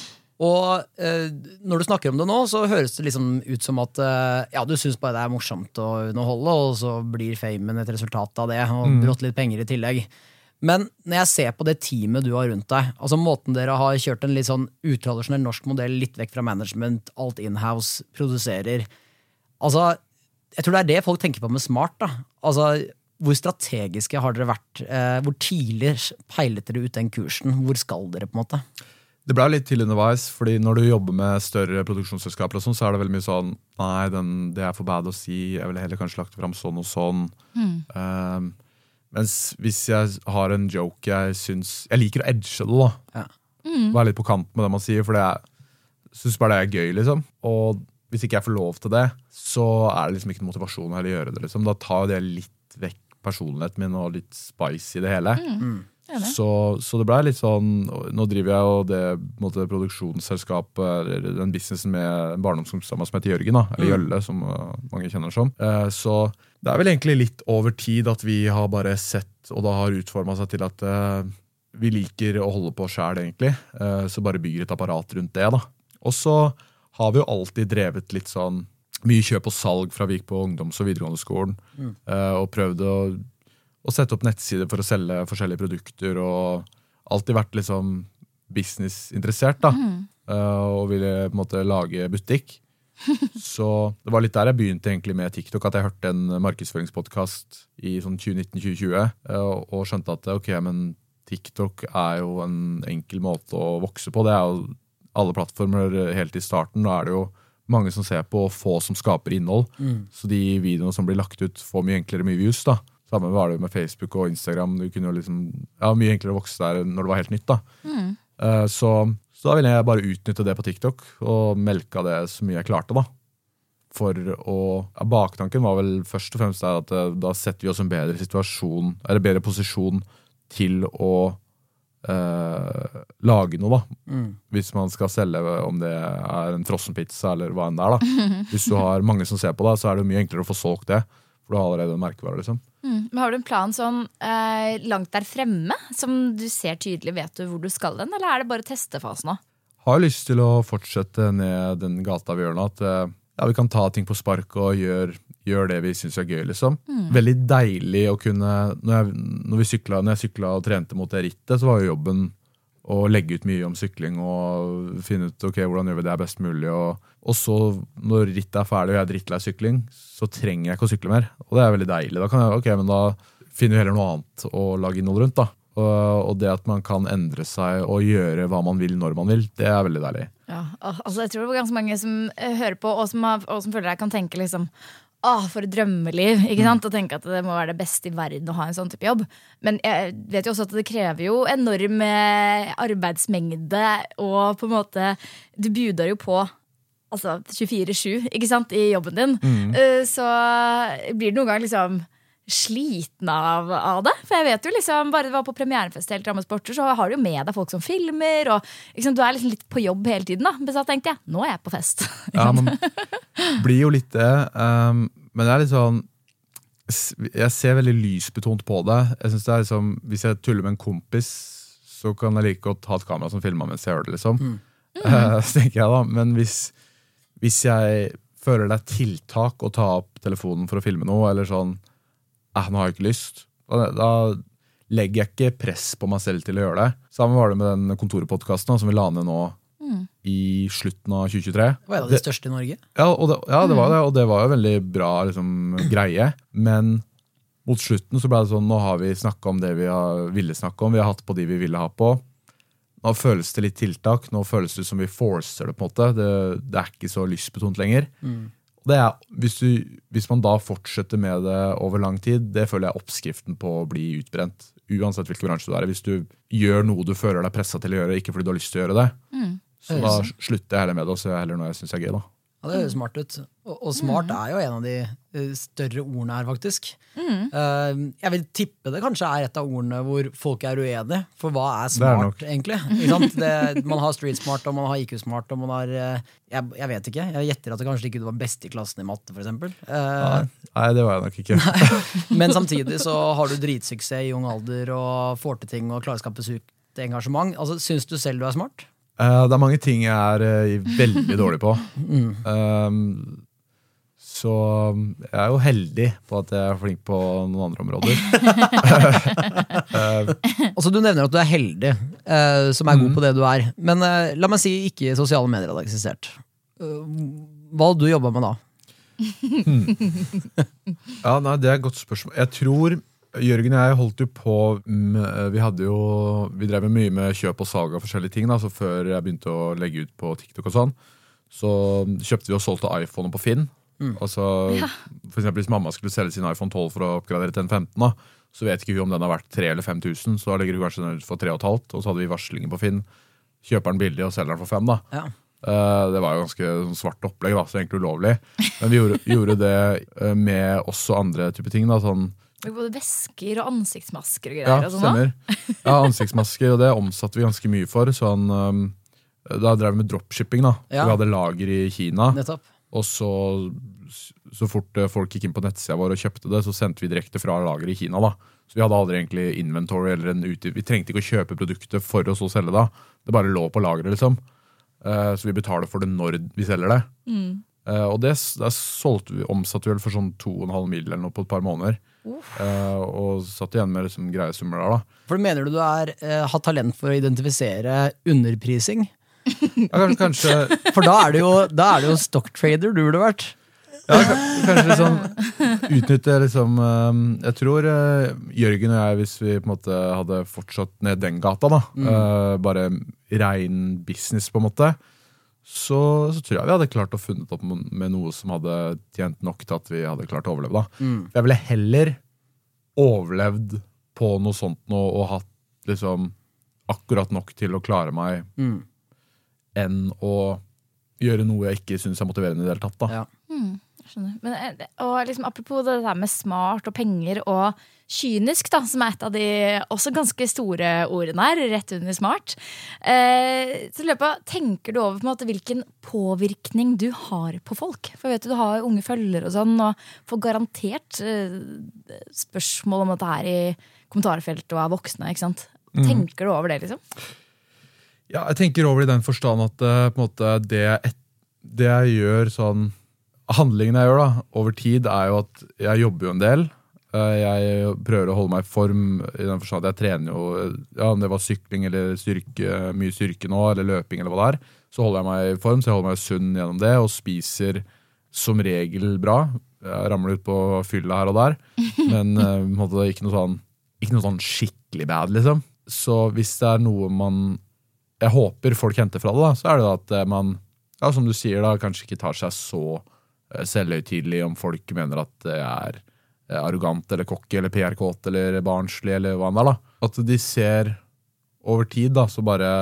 og uh, når du snakker om det nå, så høres det liksom ut som at uh, ja, du synes bare det er morsomt å underholde, og så blir famen et resultat av det, og mm. brått litt penger i tillegg. Men når jeg ser på det teamet du har rundt deg, altså måten dere har kjørt en litt sånn utradisjonell norsk modell, litt vekk fra management, alt in-house, produserer, altså, jeg tror det er det folk tenker på med smart da. Altså, hvor strategiske har dere vært? Uh, hvor tidlig peilet dere ut den kursen? Hvor skal dere på en måte? Det ble litt til underveis, fordi når du jobber med større produksjonsselskaper og sånn, så er det veldig mye sånn, nei, den, det er for bad å si, jeg ville heller kanskje lagt det frem sånn og sånn. Mm. Um, mens hvis jeg har en joke jeg synes, jeg liker å edge det da. Ja. Mm. Være litt på kant med det man sier, for det er, jeg synes bare det er gøy, liksom. Og hvis ikke jeg får lov til det, så er det liksom ikke en motivasjon å heller gjøre det, liksom. Da tar det litt vekk personligheten min og litt spice i det hele. Mm. Så, så det ble litt sånn, nå driver jeg og det måte, produksjonsselskap, eller den businessen med en barndomskompisama som heter Jørgen, da, eller Jølle, som uh, mange kjenner som. Uh, så det er vel egentlig litt over tid at vi har bare sett, og da har utformet seg til at uh, vi liker å holde på selv egentlig, uh, så bare bygger et apparat rundt det da. Og så har vi jo alltid drevet litt sånn, mye kjøp og salg fra vi gikk på ungdoms- og videregående skolen, mm. uh, og prøvde å og sette opp nettsider for å selge forskjellige produkter, og alltid vært liksom businessinteressert da, mm. uh, og ville på en måte lage butikk. Så det var litt der jeg begynte egentlig med TikTok, at jeg hørte en markedsføringspodcast i sånn tjue nitten til tjue tjue, uh, og skjønte at ok, men TikTok er jo en enkel måte å vokse på. Det er jo alle plattformer helt i starten, da er det jo mange som ser på, og få som skaper innhold. Mm. Så de videoene som blir lagt ut får mye enklere mye views da. Sammen var det med Facebook og Instagram. Du kunne jo liksom, ja, mye enklere å vokse der når det var helt nytt da. Mm. Uh, så, så da ville jeg bare utnytte det på TikTok, og melke det så mye jeg klarte da. For å, ja, baktanken var vel først og fremst der at uh, da setter vi oss en bedre situasjon, eller bedre posisjon til å uh, lage noe da. Mm. Hvis man skal selge, om det er en frossenpizza eller hva enn det er da. Hvis du har mange som ser på det, så er det mye enklere å få solgt det. For du har allerede en merkevare liksom. Mm. Men har du en plan sånn eh, langt der fremme, som du ser tydelig, vet du hvor du skal den, eller er det bare testefase nå? Har jeg lyst til å fortsette ned den gata vi gjør nå, at ja, vi kan ta ting på spark og gjøre gjør det vi synes er gøy liksom. Mm. Veldig deilig å kunne, når jeg, når vi syklet, når jeg syklet og trente mot det rittet, så var jo jobben å legge ut mye om sykling og finne ut, ok, hvordan gjør vi det er best mulig, og, og så når rittet er ferdig og jeg er drittlei sykling, så trenger jeg ikke å sykle mer, og det er veldig deilig. Da kan jeg, ok, men da finner vi heller noe annet å lage innhold rundt da, og, og det at man kan endre seg og gjøre hva man vil når man vil, det er veldig deilig. Ja, altså jeg tror det var ganske mange som hører på, og som, har, og som føler jeg kan tenke liksom, åh, for et drømmeliv, ikke sant? Og tenke at det må være det beste i verden å ha en sånn type jobb. Men jeg vet jo også at det krever jo enorm arbeidsmengde, og på en måte, du bjuder jo på altså tjuefire sju, ikke sant, i jobben din. Mm. Så blir det noen gang liksom sliten av, av det. For jeg vet jo liksom, bare det var på premierefest helt Drammens Sporter, så har du jo med deg folk som filmer, og liksom, du er liksom litt på jobb hele tiden da. Men så tenkte jeg, nå er jeg på fest. Ja, man blir jo litt det. Um, men det er litt sånn, jeg ser veldig lysbetont på det. Jeg synes det er liksom, hvis jeg tuller med en kompis, så kan jeg like godt ha et kamera som filmer mens jeg gjør det liksom. Mm. Mm. Uh, så tenker jeg da, men hvis, hvis jeg føler det er tiltak å ta opp telefonen for å filme noe, eller sånn, eh, nå har jeg ikke lyst, da, da legger jeg ikke press på meg selv til å gjøre det. Sammen var det med den kontorpodcasten som vi la ned nå mm. i slutten av tjue tjuetre. Det var en av de største i Norge. Ja, og det, ja, det var det, og det var jo veldig bra liksom, greie, men mot slutten så ble det sånn, nå har vi snakket om det vi har, ville snakke om, vi har hatt på de vi ville ha på. Nå føles det litt tiltak, nå føles det som vi forcer det på en måte, det, det er ikke så lystbetont lenger. Mm. Det er, hvis, du, hvis man da fortsetter med det over lang tid, det føler jeg oppskriften på å bli utbrent, uansett hvilken bransje du er. Hvis du gjør noe du føler deg presset til å gjøre, ikke fordi du har lyst til å gjøre det, mm. så da slutter jeg heller med det, og så gjør jeg heller noe jeg synes er gøy da. Ja, det høres smart ut. Og, og smart mm. er jo en av de uh, større ordene her, faktisk. Mm. Uh, jeg vil tippe det kanskje er et av ordene hvor folk er uenige, for hva er smart er egentlig? Ikke sant? Det, man har street smart, og man har I Q-smart, og man har, uh, jeg, jeg vet ikke, jeg gjetter at det kanskje ikke var best i klassen i matte, for eksempel. Uh, nei, det var jeg nok ikke. Men samtidig så har du dritsuksess i ung alder, og får til ting, og klarer å skape sukt engasjement. Altså, synes du selv du er smart? Uh, det er mange ting jeg er uh, veldig dårlig på. Mm. Um, så jeg er jo heldig på at jeg er flink på noen andre områder. uh, altså, du nevner at du er heldig, uh, som er mm. god på det du er. Men uh, la meg si ikke sosiale medier hadde eksistert. Uh, hva hadde du jobbet med da? hmm. Ja, nei, det er et godt spørsmål. Jeg tror Jørgen og jeg holdt jo på, vi hadde jo, vi drev mye med kjøp og salg av forskjellige ting da, så før jeg begynte å legge ut på TikTok og sånn, så kjøpte vi og solgte iPhone på Finn. Mm. Altså, ja. For eksempel hvis mamma skulle selge sin iPhone tolv for å oppgradere til en femten da, så vet ikke vi om den har vært tre eller fem tusen, så legger du kanskje den ut for tre og et halvt, og så hadde vi varslinger på Finn, kjøper den billig og selger den for fem da. Ja. Uh, det var jo ganske sånn, svart opplegg da, så egentlig ulovlig. Men vi gjorde, gjorde det uh, med også andre type ting da, sånn Både vesker og ansiktsmasker og greier. Ja, og sånn, stemmer. Ja, ansiktsmasker, og det omsatte vi ganske mye for. Sånn, um, da drev vi med dropshipping, da. Ja. Vi hadde lager i Kina. Nettopp. Og så, så fort folk gikk inn på nettsida vår og kjøpte det, så sendte vi direkte fra lager i Kina, da. Så vi hadde aldri egentlig inventory, eller en ut... vi trengte ikke å kjøpe produktet for å så selge det. Det bare lå på lageret, liksom. Uh, så vi betaler for det når vi selger det. Mm. Uh, og det, der solgte vi, omsatte vi vel for sånn to og en halv mil eller noe på et par måneder. Uh, og satt igjen med liksom greie summer der, da. For mener du du er, uh, har talent for å identifisere underprising? Ja, kanskje... For da er det jo, da er det jo stocktrader du burde vært. Ja, kanskje liksom utnytte liksom, um, jeg tror uh, Jørgen og jeg, hvis vi på en måte hadde fortsatt ned den gata da, mm. uh, bare rein business på en måte, så, så tror jeg vi hadde klart å funnet opp med noe som hadde tjent nok til at vi hadde klart å overleve da. Mm. Jeg ville heller overlevd på noe sånt nå, og hatt liksom akkurat nok til å klare meg mm. enn å gjøre noe jeg ikke synes er motiverende i det hele tatt da. Ja. Mm. Men, og liksom, apropos det der med smart og penger og kynisk da, som er et av de også ganske store ordene her, rett under smart, eh, så løpet, tenker du over på en måte hvilken påvirkning du har på folk? For vet du, du har unge følgere og sånn, og får garantert eh, spørsmål om dette her i kommentarfeltet og er voksne, ikke sant? Mm. Tenker du over det liksom? Ja, jeg tenker over i den forstand at uh, på en måte det, det jeg gjør sånn handlingen jeg gjør da, over tid er jo at jeg jobber jo en del. Jeg prøver å holde meg i form i den forstand at jeg trener jo, ja, om det var sykling eller styrke, mye styrke nå, eller løping eller hva det er, så holder jeg meg i form, så jeg holder meg sunn gjennom det, og spiser som regel bra. Jeg ramler ut på fylla her og der, men uh, måtte ikke noe sånn, ikke noe sånn skikkelig bad, liksom. Så hvis det er noe man, jeg håper folk henter fra det da, så er det da at man, ja, som du sier da, kanskje ikke tar seg så selvhøytidelig om folk mener at det er arrogant eller kokke eller P R-kåt eller barnslig eller hva det er da. At de ser over tid da, så bare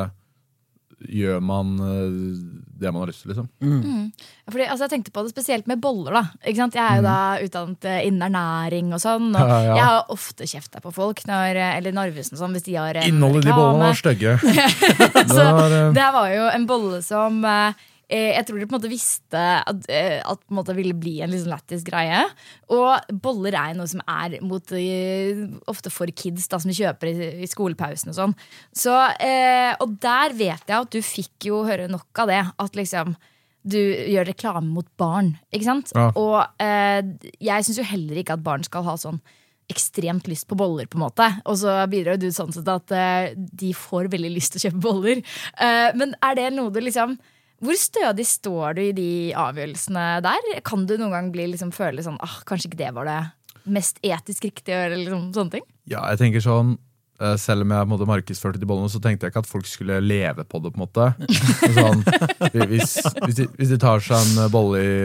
gjør man det man har lyst til liksom. Mm. Mm. Fordi, altså, jeg tenkte på det spesielt med boller da, ikke sant? Jeg er jo mm. da utdannet innen ernæring og sånn, og ja, ja. Jeg har ofte kjeftet på folk når, eller Narvesen sånn, hvis de har en innholdet i de bollene var stygge. Så det, det var jo en bolle som jeg tror de på en måte visste at det på en måte ville bli en liksom lættis greie. Og boller er noe som er mot, ofte for kids da, som de kjøper i, i skolepausen og sånn. Så, eh, og der vet jeg at du fikk jo høre nok av det, at liksom du gjør reklame mot barn, ikke sant? Ja. Og eh, jeg synes jo heller ikke at barn skal ha sånn ekstremt lyst på boller på en måte, og så bidrar jo du sånn sett at eh, de får veldig lyst til å kjøpe boller. Eh, men er det noe du liksom hvor stødig står du i de avgjørelsene der? Kan du noen gang bli liksom, føle sånn, ah, kanskje ikke det var det mest etisk riktige å gjøre, eller liksom, sånne ting? Ja, jeg tenker sånn, selv om jeg måtte markedsførte de bollene, så tenkte jeg ikke at folk skulle leve på det på en måte. Sånn, hvis, hvis, de, hvis de tar seg en bolle i,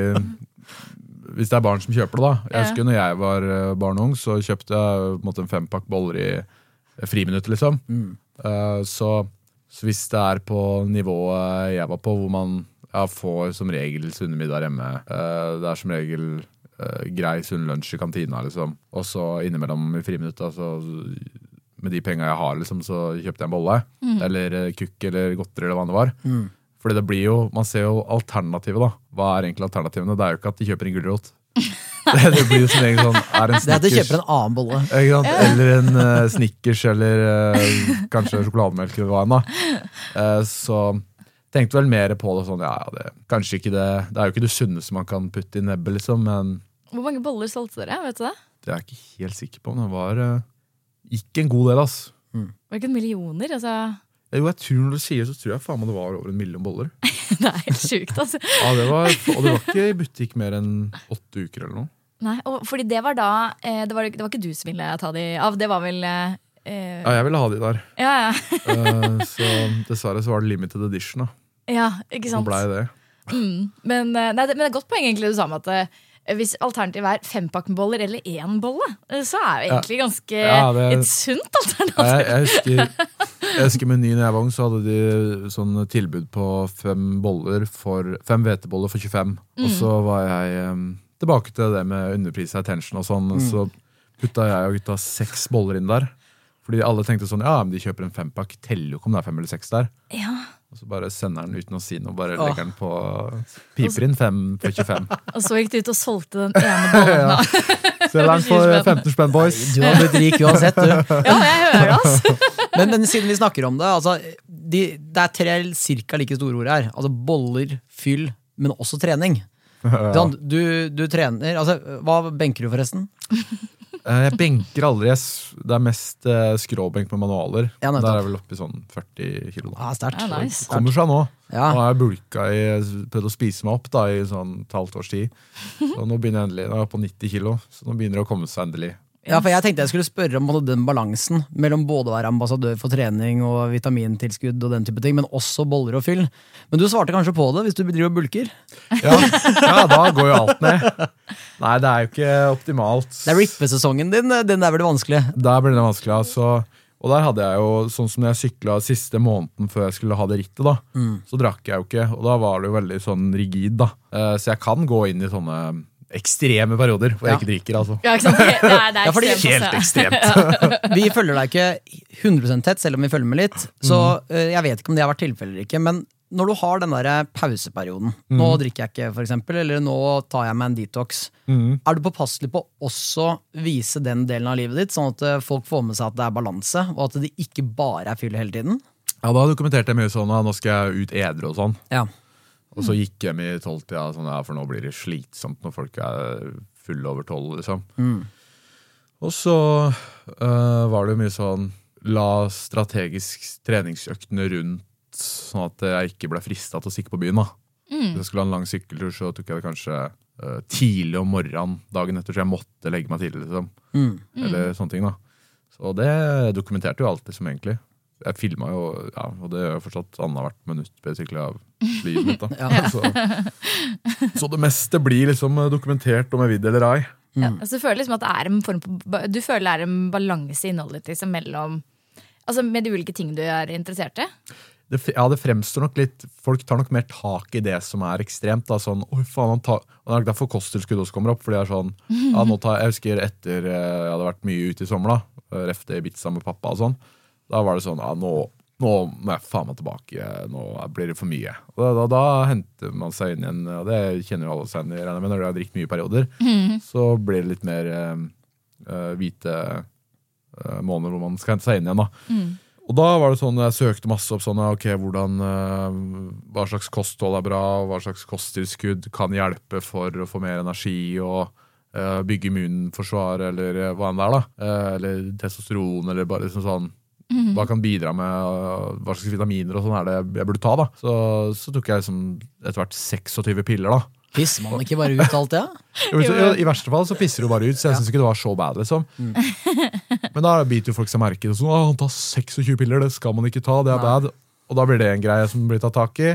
hvis det er barn som kjøper det da. Jeg husker når jeg var barn og ung, så kjøpte jeg på en, måte, en fempakk boller i friminutt, liksom. Mm. Uh, så Så hvis det er på nivået jeg var på, hvor man ja, får som regel sunne middag hjemme, uh, det er som regel uh, grei sunn lunsj i kantina, liksom. Og så innimellom i friminutt, altså, med de pengene jeg har, liksom, så kjøpte jeg en bolle, mm. eller uh, kukk eller godteri eller hva det var. Mm. Fordi det blir jo, man ser jo alternativet da. Hva er egentlig alternativene? Det er jo ikke at de kjøper en gulrot. det, det blir jo som egentlig sånn, er en Snickers. Det er at du kjøper en annen bolle. Ja. Eller en uh, Snickers, eller uh, kanskje sjokolademelk eller hva enn da. Uh, så tenkte vel mer på det sånn, ja, ja det, kanskje ikke det, det er jo ikke det sunneste man kan putte i nebbet liksom, men... Hvor mange boller solgte dere, vet du det? Det er jeg ikke helt sikker på, men det var uh, ikke en god del, ass. Mm. Var det ikke en millioner, altså? Jo, jeg tror når du sier så tror jeg faen meg det var over en million boller. Det er helt sykt, altså. Ja, det var, og det var ikke i butikk mer enn åtte uker eller noe. Nei, og fordi det var da, eh, det, var, det var ikke du som ville ta de av, det var vel... Eh, ja, jeg ville ha de der. Ja, ja. uh, så dessverre så var det limited edition da. Ja, ikke sant. Så ble det. Mm, men, nei, det, men det er godt poeng egentlig du sa med at eh, hvis alternativet er fempakkenboller eller én bolle, så er det egentlig ganske ja, det, et sunt alternativ. Jeg, jeg, husker, jeg husker menyen jeg var ung, så hadde de sånn tilbud på fem boller for, fem hveteboller for tjuefem. Mm. Og så var jeg um, tilbake til det med underpris og attention og sånn, mm. så putta jeg og gutta seks boller inn der. Fordi alle tenkte sånn, ja, men de kjøper en fempakk, teller jo ikke om det er fem eller seks der. Ja. Og så bare sender den uten å si noe, bare legger den på, piper inn fem for tjuefem. Og så gikk du ut og solgte den ene bollen da. Selger den for femten spenn, boys. Du har blitt rik uansett, du. Ja, jeg hører det, altså. Men, men siden vi snakker om det, altså, de, det er tre cirka like store ord her. Altså boller, fyll, men også trening. Ja. Du, du trener, altså, hva benker du forresten? Jeg benker aldri, det er mest uh, skråbenk med manualer. Ja, der er jeg vel oppe i sånn førti kilo. Ah, sterkt. Ja, nice. Det kommer seg nå. Ja. Nå har jeg bulka i, prøvd å spise meg opp da, i sånn et halvt års tid. Så nå begynner jeg endelig, nå er jeg på nitti kilo, så nå begynner det å komme seg endelig. Ja, for jeg tenkte jeg skulle spørre om den balansen mellom både å være ambassadør for trening og vitamintilskudd og den type ting, men også boller og fyll. Men du svarte kanskje på det hvis du bedriver bulker? Ja, ja, da går jo alt ned. Nei, det er jo ikke optimalt. Det er rippesesongen din, den der blir det vanskelig. Der blir det vanskelig, altså. Og der hadde jeg jo, sånn som når jeg syklet siste måneden før jeg skulle ha det rittet da, mm. så drakk jeg jo ikke, og da var det jo veldig sånn rigid da. Så jeg kan gå inn i sånne ekstreme perioder hvor jeg ja. ikke drikker, altså. Ja, ikke sant? Det er, det er ja, fordi helt ekstremt. Vi følger deg ikke hundre prosent tett, selv om vi følger med litt, så uh, jeg vet ikke om det har vært tilfeller eller ikke, men når du har den der pauseperioden, mm. nå drikker jeg ikke for eksempel, eller nå tar jeg meg en detox, mm. er du påpasselig på også vise den delen av livet ditt, sånn at folk får med seg at det er balanse, og at det ikke bare er fyll hele tiden? Ja, da dokumenterte jeg mye sånn, nå skal jeg ut edre og sånn. Ja. Og så gikk jeg med i tolvtida, sånn, ja, for nå blir det slitsomt når folk er fulle over tolv, liksom. Mm. Og så uh, var det mye sånn, la strategisk treningsøktene rundt, sånn at jeg ikke ble fristet til å stikke på byen da. Mm. Hvis jeg skulle ha en lang sykkeltur, så tok jeg det kanskje uh, tidlig om morgenen, dagen etter, så jeg måtte legge meg tidlig, liksom. Mm. Eller sånne ting da. Så det dokumenterte jo alt, liksom, egentlig. Jeg filmet jo, ja, og det har forstått annethvert minutt basically av livet mitt da. Ja. Så, så det meste blir liksom dokumentert om jeg vil eller ei. Mm. Ja, altså, du føler liksom at det er en form på, du føler det er en balanse i innholdet liksom, mellom, altså med de ulike ting du er interessert i? Det, ja, det fremstår nok litt, folk tar nok mer tak i det som er ekstremt da, sånn, oi faen, han tar, og det er derfor kosttilskudd også kommer opp, fordi det er sånn, ja, nå tar, jeg husker etter jeg hadde vært mye ute i sommer da, efter Ibiza med pappa og sånn, da var det sånn, ja, nå, nå må jeg faen meg tilbake, nå blir det for mye. Og da, da, da henter man seg inn igjen, og det kjenner jo alle seg inn i, regner med når du har drikket mye perioder, mm. så blir det litt mer uh, hvite uh, måneder hvor man skal hente seg inn igjen da. Mm. Og da var det sånn, jeg søkte masse opp sånn, ok, hvordan, uh, hva slags kosthold er bra, hva slags kosttilskudd kan hjelpe for å få mer energi og uh, bygge immunforsvar, eller uh, hva enn det er da, uh, eller testosteron, eller bare liksom sånn, mm-hmm. hva kan bidra med, hva slags vitaminer og sånn er det jeg burde ta da. Så, så tok jeg liksom etter hvert tjueseks piller da. Pisser man ikke bare ut alt det? Ja? I, I verste fall så pisser du bare ut, så jeg ja. synes ikke det var så bad liksom. Mm. Men da biter jo folk seg merke i, sånn, han tar tjueseks piller, det skal man ikke ta, det er Nei. bad. Og da blir det en greie som blir tatt tak i,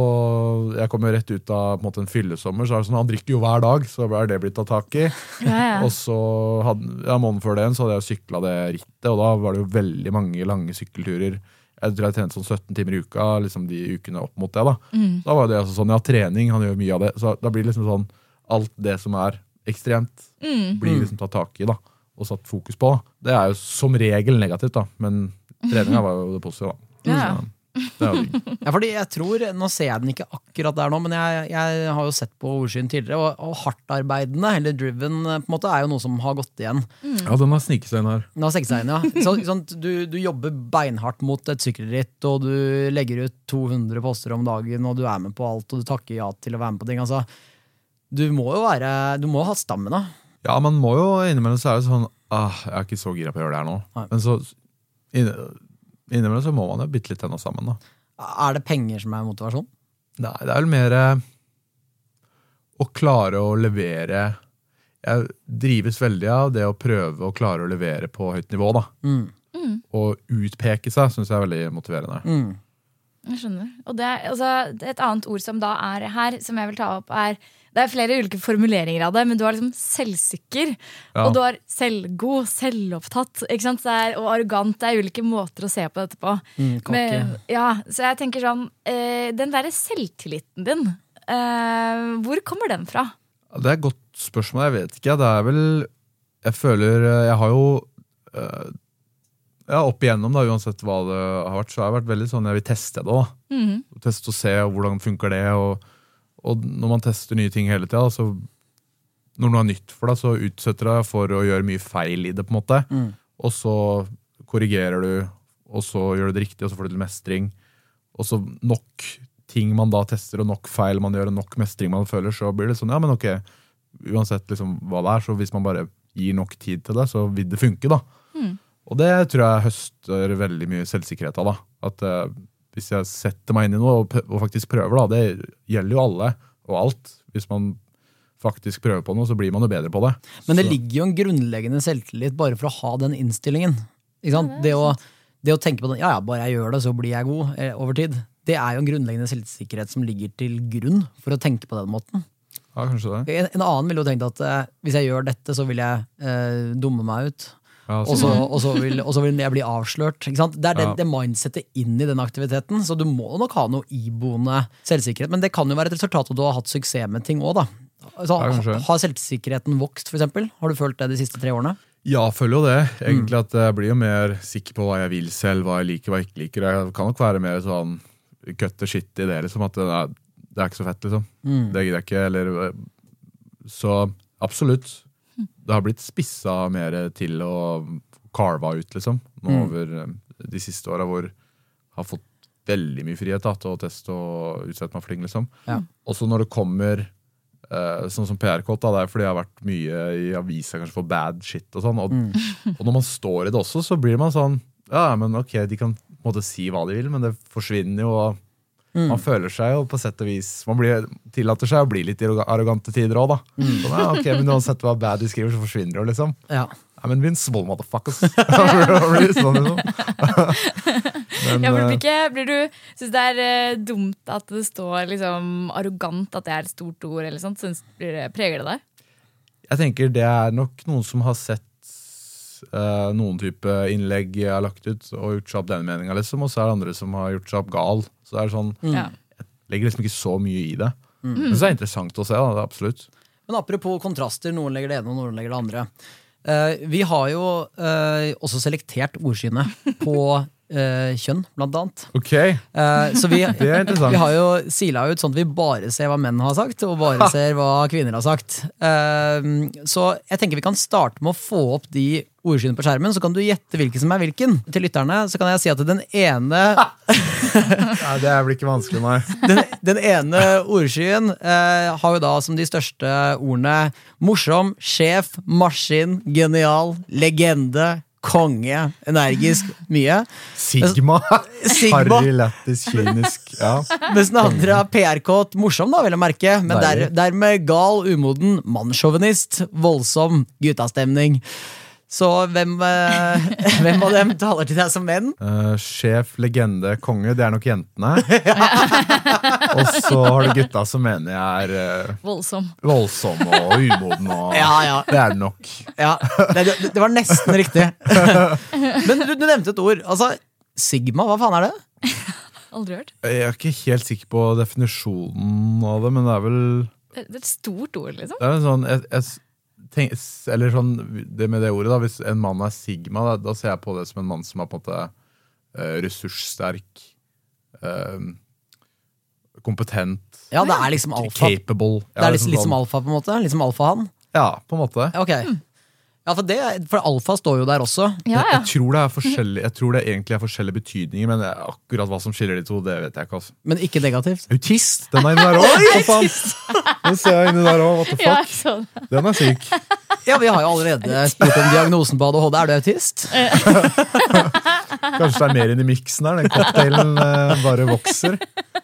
og jeg kom jo rett ut av på en, måte, en fyllesommer, så er det sånn, han drikker jo hver dag, så er det blitt tatt tak i. Ja, ja. Og så hadde, ja, måneden før det, så hadde jeg syklet det rittet, og da var det jo veldig mange lange sykkelturer. Jeg tror jeg trente sånn sytten timer i uka, liksom de ukene opp mot det da. Mm. Da var det altså sånn, ja, trening, han gjør mye av det, så da blir det liksom sånn, alt det som er ekstremt, mm. blir liksom tatt tak i da, og satt fokus på. Det er jo som regel negativt da, men treninga var jo det positive da. Ja. Så, ja, fordi jeg tror, nå ser jeg den ikke akkurat der nå, men jeg, jeg har jo sett på ordsyn tidligere, og, og hardtarbeidende, eller driven, på en måte, er jo noe som har gått igjen. Mm. Ja, den har sniket seg inn her. Den har sniket seg inn, ja. Så, sånn, du, du jobber beinhardt mot et sykkelritt, og du legger ut to hundre poster om dagen, og du er med på alt, og du takker ja til å være med på ting. Altså, du må jo være, du må ha stammen da. Ja, man må jo innimellom så er det sånn, ah, jeg er ikke så gira på å gjøre det her nå. Nei. Men så innimellom så må man jo bytte litt tenner sammen da. Er det penger som er motivasjon? Nei, det er vel mer å klare å levere. Jeg drives veldig av det å prøve å klare å levere på høyt nivå da. Mm. Mm. Og utpeke seg synes jeg er veldig motiverende. Mm. Jeg skjønner. Og det er, altså, et annet ord som da er her, som jeg vil ta opp er, det er flere ulike formuleringer av det, men du har liksom selvsikker, ja. Og du har selvgod, selvopptatt, ikke sant? Det er, og arrogant, det er ulike måter å se på dette på. Mm, men, ja, så jeg tenker sånn, eh, den der selvtilliten din, eh, hvor kommer den fra? Det er et godt spørsmål, jeg vet ikke. Det er vel Jeg føler, jeg har jo ja, opp igjennom da, uansett hva det har vært, så har jeg vært veldig sånn, jeg vil teste det da. Mm. Teste og se hvordan funker det, og, og når man tester nye ting hele tiden, så når noe er nytt for deg, så utsetter deg for å gjøre mye feil i det på en måte, mm. og så korrigerer du, og så gjør du det riktig, og så får du til mestring, og så nok ting man da tester, og nok feil man gjør, og nok mestring man føler, så blir det sånn, ja, men ok, uansett liksom hva det er, så hvis man bare gir nok tid til det, så vil det funke da. Mm. Og det tror jeg høster veldig mye selvsikkerhet av da. At uh, hvis jeg setter meg inn i noe og, og faktisk prøver da, det gjelder jo alle og alt. Hvis man faktisk prøver på noe, så blir man jo bedre på det. Men det så. ligger jo en grunnleggende selvtillit bare for å ha den innstillingen. Ikke sant? Det, å, det å tenke på den, ja, ja, bare jeg gjør det, så blir jeg god eh, over tid. Det er jo en grunnleggende selvsikkerhet som ligger til grunn for å tenke på den måten. Ja, kanskje det. En, en annen ville jo tenkt at eh, hvis jeg gjør dette, så vil jeg eh, dumme meg ut. Ja, og, så, og, så vil, og så vil jeg bli avslørt. Ikke sant? Det er det, ja. det mindsetet inn i den aktiviteten, så du må nok ha noe iboende selvsikkerhet, men det kan jo være et resultat at du har hatt suksess med ting også da. Altså, ja, har selvsikkerheten vokst for eksempel? Har du følt det de siste tre årene? Ja, jeg føler jo det. Egentlig at jeg blir jo mer sikker på hva jeg vil selv, hva jeg liker, hva jeg ikke liker. Jeg kan nok være mer sånn cut the shit i det, liksom, at det er, det er ikke så fett, liksom. Mm. Det gidder jeg ikke, eller så absolutt. Det har blitt spissa mer til å carva ut, liksom, nå mm. over de siste årene, hvor jeg har fått veldig mye frihet da, til å teste og utsette meg for ting, liksom. Ja. Også når det kommer Uh, sånn som P R-kott, det er fordi jeg har vært mye i aviser kanskje for bad shit og sånn, og, mm. og når man står i det også, så blir man sånn, ja, men ok, de kan på en måte si hva de vil, men det forsvinner jo, og mm. man føler seg jo på sett og vis, man blir, tillater seg å bli litt arrogante tider også da. Mm. Sånn, ja, ok, men uansett hva bad de skriver, så forsvinner det jo, liksom. Ja. Ja, men vi er en small motherfuckers. sånn, liksom. Men, ja, blir, ikke, blir du, synes det er uh, dumt at det står liksom arrogant, at det er et stort ord eller sånt, synes, blir det, preger det deg? Jeg tenker det er nok noen som har sett uh, noen type innlegg jeg har lagt ut og gjort seg opp denne meningen, liksom, og så er det andre som har gjort seg opp gal. Så det er sånn, mm. jeg legger liksom ikke så mye i det. Mm. Men så er det interessant å se, da, det er absolutt. Men apropos kontraster, noen legger det ene og noen legger det andre. Uh, vi har jo uh, også selektert ordskynet på uh, kjønn, blant annet. Ok, uh, så vi, det er interessant. Vi har jo sila ut sånn at vi bare ser hva menn har sagt, og bare ser hva kvinner har sagt. Uh, så jeg tenker vi kan starte med å få opp de ordskyene på skjermen, så kan du gjette hvilken som er hvilken. Til lytterne så kan jeg si at den ene ja, det blir ikke vanskelig, nei. Den, den ene ordskyen eh, har jo da som de største ordene morsom, sjef, maskin, genial, legende, konge, energisk, mye. Sigma, Sigma. Harry, lættis, kynisk. Ja. Mens den andre er P R-kåt, morsom da, vil jeg merke, men der, dermed gal, umoden, mannssjåvinist, voldsom, guttastemning. Så hvem, eh, hvem av dem taler til deg som menn? Uh, sjef, legende, konge, det er nok jentene. Og så har du gutta som mener jeg er uh, voldsom. voldsom og umoden. Og ja, ja. Det er det nok. Ja, det, det, det var nesten riktig. Men du, du nevnte et ord. Altså, Sigma, hva faen er det? Aldri hørt. Jeg er ikke helt sikker på definisjonen av det, men det er vel... Det, det er et stort ord, liksom. Det er en sånn... Jeg, jeg, Tenk, eller sånn, det med det ordet da, hvis en mann er Sigma, da, da ser jeg på det som en mann som er på en måte uh, ressurssterk, uh, kompetent, ja, det er liksom alfa. Capable. Det er liksom, liksom alfa på en måte, liksom alfa-han. Ja, på en måte. Ok. Mm. Ja, for, det, for alfa står jo der også. Ja, ja. Jeg, jeg, tror det er forskjellig, jeg tror det egentlig er forskjellige betydninger, men akkurat hva som skiller de to, det vet jeg ikke. Altså. Men ikke negativt. Autist, den er inne der også. Oi, faen! Den ser jeg inne der også, what the fuck? Ja, sånn. Den er syk. Ja, vi har jo allerede spurt om diagnosen på A D H D. Er du autist? Kanskje det er mer inn i miksen her, den cocktailen uh, bare vokser.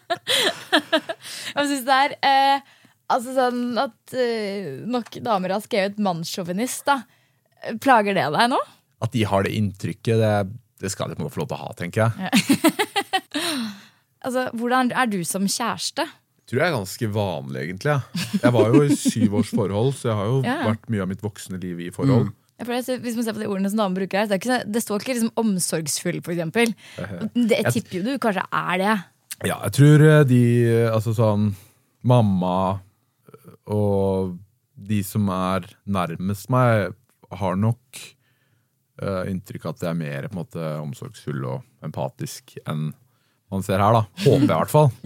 Jeg synes det er uh, altså sånn at uh, nok damer har skrevet mannssjåvinist da. Plager det deg nå? At de har det inntrykket, det, det skal de må få lov til å ha, tenker jeg. Ja. Altså, hvordan er du som kjæreste? Jeg tror jeg er ganske vanlig, egentlig. Jeg var jo i syv års forhold, så jeg har jo ja. vært mye av mitt voksne liv i forhold. Mm. Jeg, hvis man ser på de ordene som damer bruker her, det, er ikke, det står ikke liksom omsorgsfull, for eksempel. Det jeg tipper jo du kanskje er det. Ja, jeg tror de, altså sånn, mamma og de som er nærmest meg, har nok uh, inntrykk av at jeg er mer på en måte omsorgsfull og empatisk enn man ser her da. Håper jeg i hvert fall.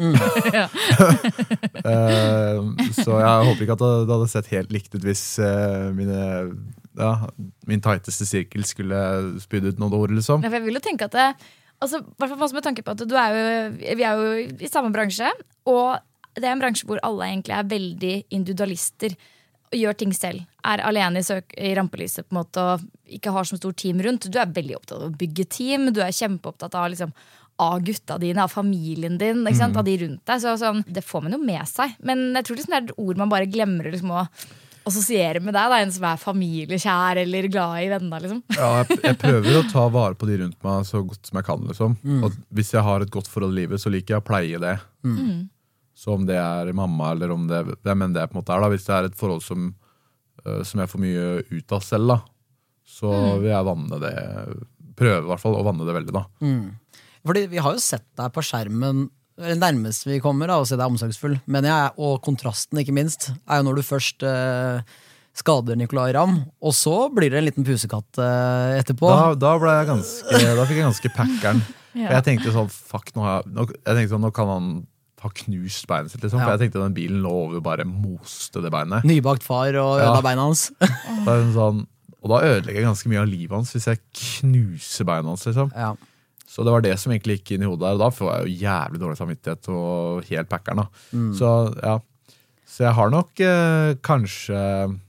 uh, så jeg håper ikke at det, det hadde sett helt likt ut hvis uh, mine, ja, min tighteste sirkel skulle spydd ut noen ord, liksom. Ja, for jeg vil jo tenke at det, altså, hvertfall med tanke på at du er jo, vi er jo i samme bransje, og det er en bransje hvor alle egentlig er veldig individualister og gjør ting selv, er alene i, søk, i rampelyset på en måte, og ikke har så stor team rundt. Du er veldig opptatt av å bygge team, du er kjempeopptatt av, liksom, av gutta dine, av familien din, ikke sant? Mm. Av de rundt deg. Så, sånn, det får man jo med seg. Men jeg tror liksom, det er et ord man bare glemmer liksom, å assosiere med deg, da, en som er familiekjær eller glad i venner. Liksom. Ja, jeg, jeg prøver å ta vare på de rundt meg så godt som jeg kan. Liksom. Mm. Og hvis jeg har et godt forhold i livet, så liker jeg å pleie det. Mm. Så om det er mamma, eller om det, hvem enn det på en måte er da. Hvis det er et forhold som, uh, som jeg får mye ut av selv da, så mm. vil jeg vanne det, prøve i hvert fall å vanne det veldig da. Mm. Fordi vi har jo sett deg på skjermen, nærmest vi kommer da, å se deg omsorgsfull, men jeg, og kontrasten ikke minst, er jo når du først uh, skader Nicolai Ramm, og så blir det en liten pusekatt uh, etterpå. Da, da, ble jeg ganske, da fikk jeg ganske packeren. Ja. Jeg tenkte sånn, fuck, nå, har jeg, nå, jeg tenkte sånn, nå kan han har knust beinet sitt, liksom. Ja. For jeg tenkte den bilen lå over og bare moste det beinet. Nybakt far og ødela ja. Beina hans. Da sånn, og da ødelegger jeg ganske mye av livet hans hvis jeg knuser beina hans, liksom. Ja. Så det var det som egentlig gikk inn i hodet der, og da får jeg jo jævlig dårlig samvittighet og helt packeren da. Mm. Så ja, så jeg har nok eh, kanskje,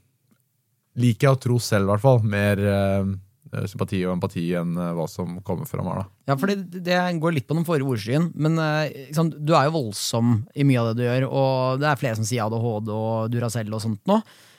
liker jeg å tro selv i hvert fall, mer eh, sympati og empati enn hva som kommer frem her da. Ja, fordi det går litt på den forrige ordskyen, men liksom, du er jo voldsom i mye av det du gjør, og det er flere som sier A D H D og Duracell og sånt nå.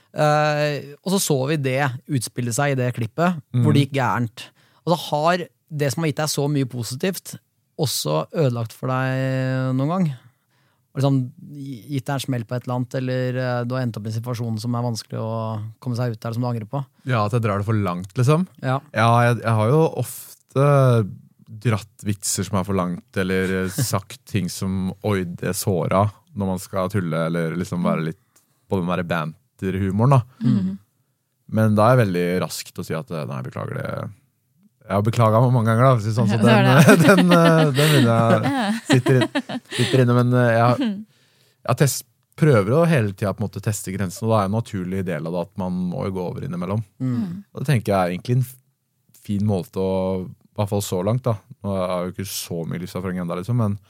Uh, og så så vi det utspille seg i det klippet, mm. hvor det gikk gærent. Og så har det som har gitt deg så mye positivt, også ødelagt for deg noen gang. Og liksom, gitt deg en smell på et eller annet, eller uh, du har endt opp i en situasjon som er vanskelig å komme seg ut der, som du angrer på. Ja, at jeg drar det for langt, liksom. Ja, ja jeg, jeg har jo ofte dratt vitser som er for langt, eller sagt ting som, oi, det såra, når man skal tulle, eller liksom være litt på den der banter-humoren, da. Mm. Men da er jeg veldig raskt å si at, nei, jeg beklager det. Jeg har beklaget meg mange ganger, da, sånn, så den, den, den, den vil jeg sitter, sitter inne, men jeg, jeg test, prøver å hele tiden på en måte teste grensen, og det er en naturlig del av det at man må gå over innimellom. Mm. Og det tenker jeg er egentlig en fin måte å, i hvert fall så langt da, nå har jeg jo ikke så mye livserfaring enda, liksom, men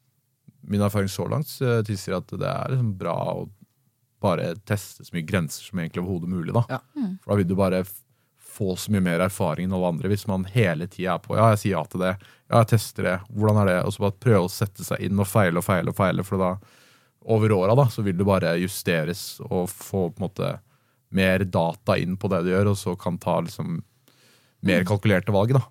min erfaring så langt tilsier at det er liksom bra å bare teste så mye grenser som egentlig overhodet mulig da. Ja. Mm. For da vil du bare få så mye mer erfaring enn alle andre, hvis man hele tiden er på, ja, jeg sier ja til det, ja, jeg tester det, hvordan er det, og så bare prøve å sette seg inn og feile og feile og feile, for da, over året da, så vil du bare justeres og få på en måte mer data inn på det du gjør, og så kan ta liksom mer kalkulerte valg da.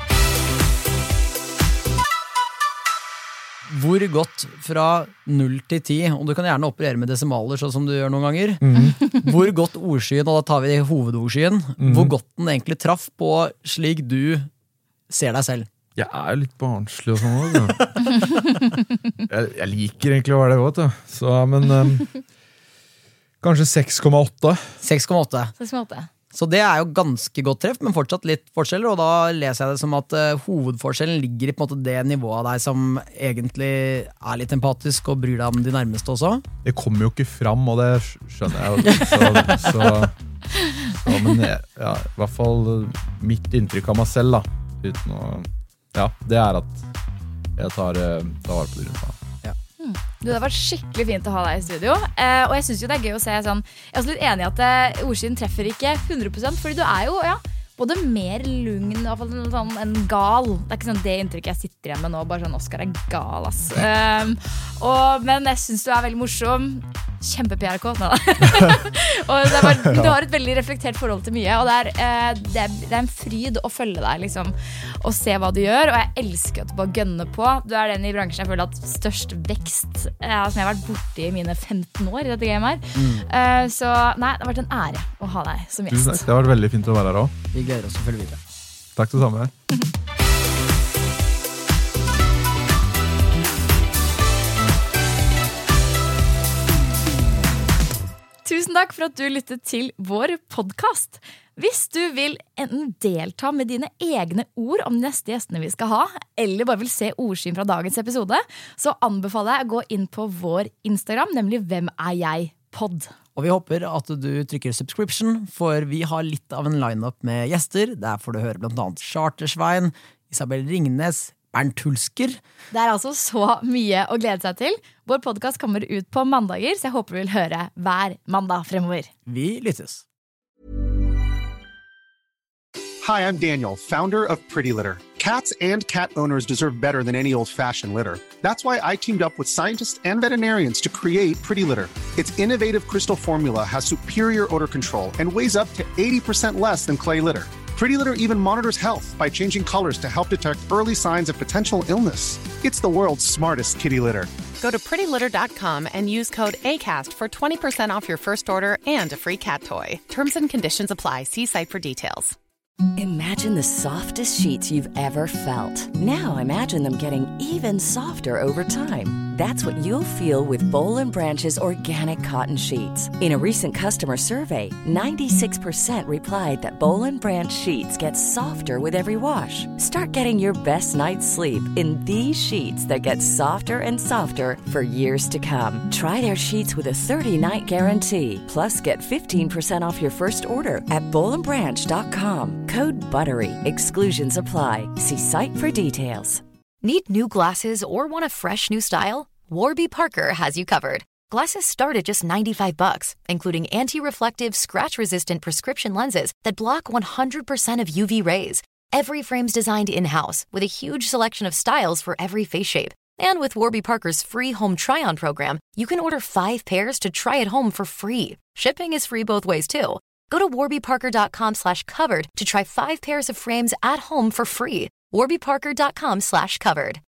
Hvor godt fra null til ti, og du kan gjerne operere med desimaler sånn som du gjør noen ganger, mm. hvor godt ordskyen, og da tar vi hovedordskyen, mm. hvor godt den egentlig traff på slik du ser deg selv. Jeg er litt barnslig og sånn også. jeg, jeg liker egentlig å være det godt, så, men um, kanskje seks komma åtte. seks komma åtte. seks komma åtte. Så det er jo ganske godt treff, men fortsatt litt forskjeller, og da leser jeg det som at uh, hovedforskjellen ligger i på en måte det nivået av deg som egentlig er litt empatisk og bryr deg om de nærmeste også. Det kommer jo ikke fram, og det skjønner jeg jo. Så, så, så, men jeg, ja, i hvert fall mitt inntrykk av meg selv da, uten å, ja, det er at jeg tar, tar vare på det rundt meg. Du, det har vært skikkelig fint å ha deg i studio, eh, og jeg synes jo det er gøy å se sånn, jeg er også litt enig i at eh, ordskyen treffer ikke hundre prosent, fordi du er jo, ja, både mer lugn i hvert fall, sånn, enn gal. Det er ikke sånn det inntrykket jeg sitter igjen med nå, bare sånn, Oscar er gal, ass. Um, og, men jeg synes du er veldig morsom, kjempe-P R K, og det er bare, du har et veldig reflektert forhold til mye, og det er, eh, det er, det er en fryd å følge deg, liksom, og se hva du gjør, og jeg elsker at du bare gønner på. Du er den i bransjen jeg føler at størst vekst, eh, som jeg har vært borte i mine femten år i dette gamet her. Mm. Uh, så nei, det har vært en ære å ha deg som gjest. Tusen takk, det har vært veldig fint å være her også. Vi gleder oss til å følge videre. Takk det samme. Tusen takk for at du lyttet til vår podcast. Hvis du vil enten delta med dine egne ord om de neste gjestene vi skal ha, eller bare vil se ordskinn fra dagens episode, så anbefaler jeg å gå inn på vår Instagram, nemlig Hvem er jeg pod. Og vi håper at du trykker subscription, for vi har litt av en lineup med gjester. Der får du høre blant annet Chartersvein, Isabel Ringnes, Bernt Hulsker. Det er altså så mye å glede seg til. Vår podcast kommer ut på mandager, så jeg håper du vil høre hver mandag fremover. Vi lyttes. Hi, I'm Daniel, founder of Pretty Litter. Cats and cat owners deserve better than any old-fashioned litter. That's why I teamed up with scientists and veterinarians to create Pretty Litter. Its innovative crystal formula has superior odor control and weighs up to eighty percent less than clay litter. Pretty Litter even monitors health by changing colors to help detect early signs of potential illness. It's the world's smartest kitty litter. Go to pretty litter dot com and use code ACAST for twenty percent off your first order and a free cat toy. Terms and conditions apply. See site for details. Imagine the softest sheets you've ever felt. Now imagine them getting even softer over time. That's what you'll feel with Boll and Branch's organic cotton sheets. In a recent customer survey, ninety-six percent replied that Boll and Branch sheets get softer with every wash. Start getting your best night's sleep in these sheets that get softer and softer for years to come. Try their sheets with a thirty-night guarantee. Plus, get fifteen percent off your first order at boll and branch dot com. Code BUTTERY. Exclusions apply. See site for details. Need new glasses or want a fresh new style? Warby Parker has you covered. Glasses start at just ninety-five bucks, including anti-reflective, scratch-resistant prescription lenses that block one hundred percent of U V rays. Every frame's designed in-house with a huge selection of styles for every face shape. And with Warby Parker's free home try-on program, you can order five pairs to try at home for free. Shipping is free both ways, too. Go to warby parker dot com slash covered to try five pairs of frames at home for free. warby parker dot com slash covered.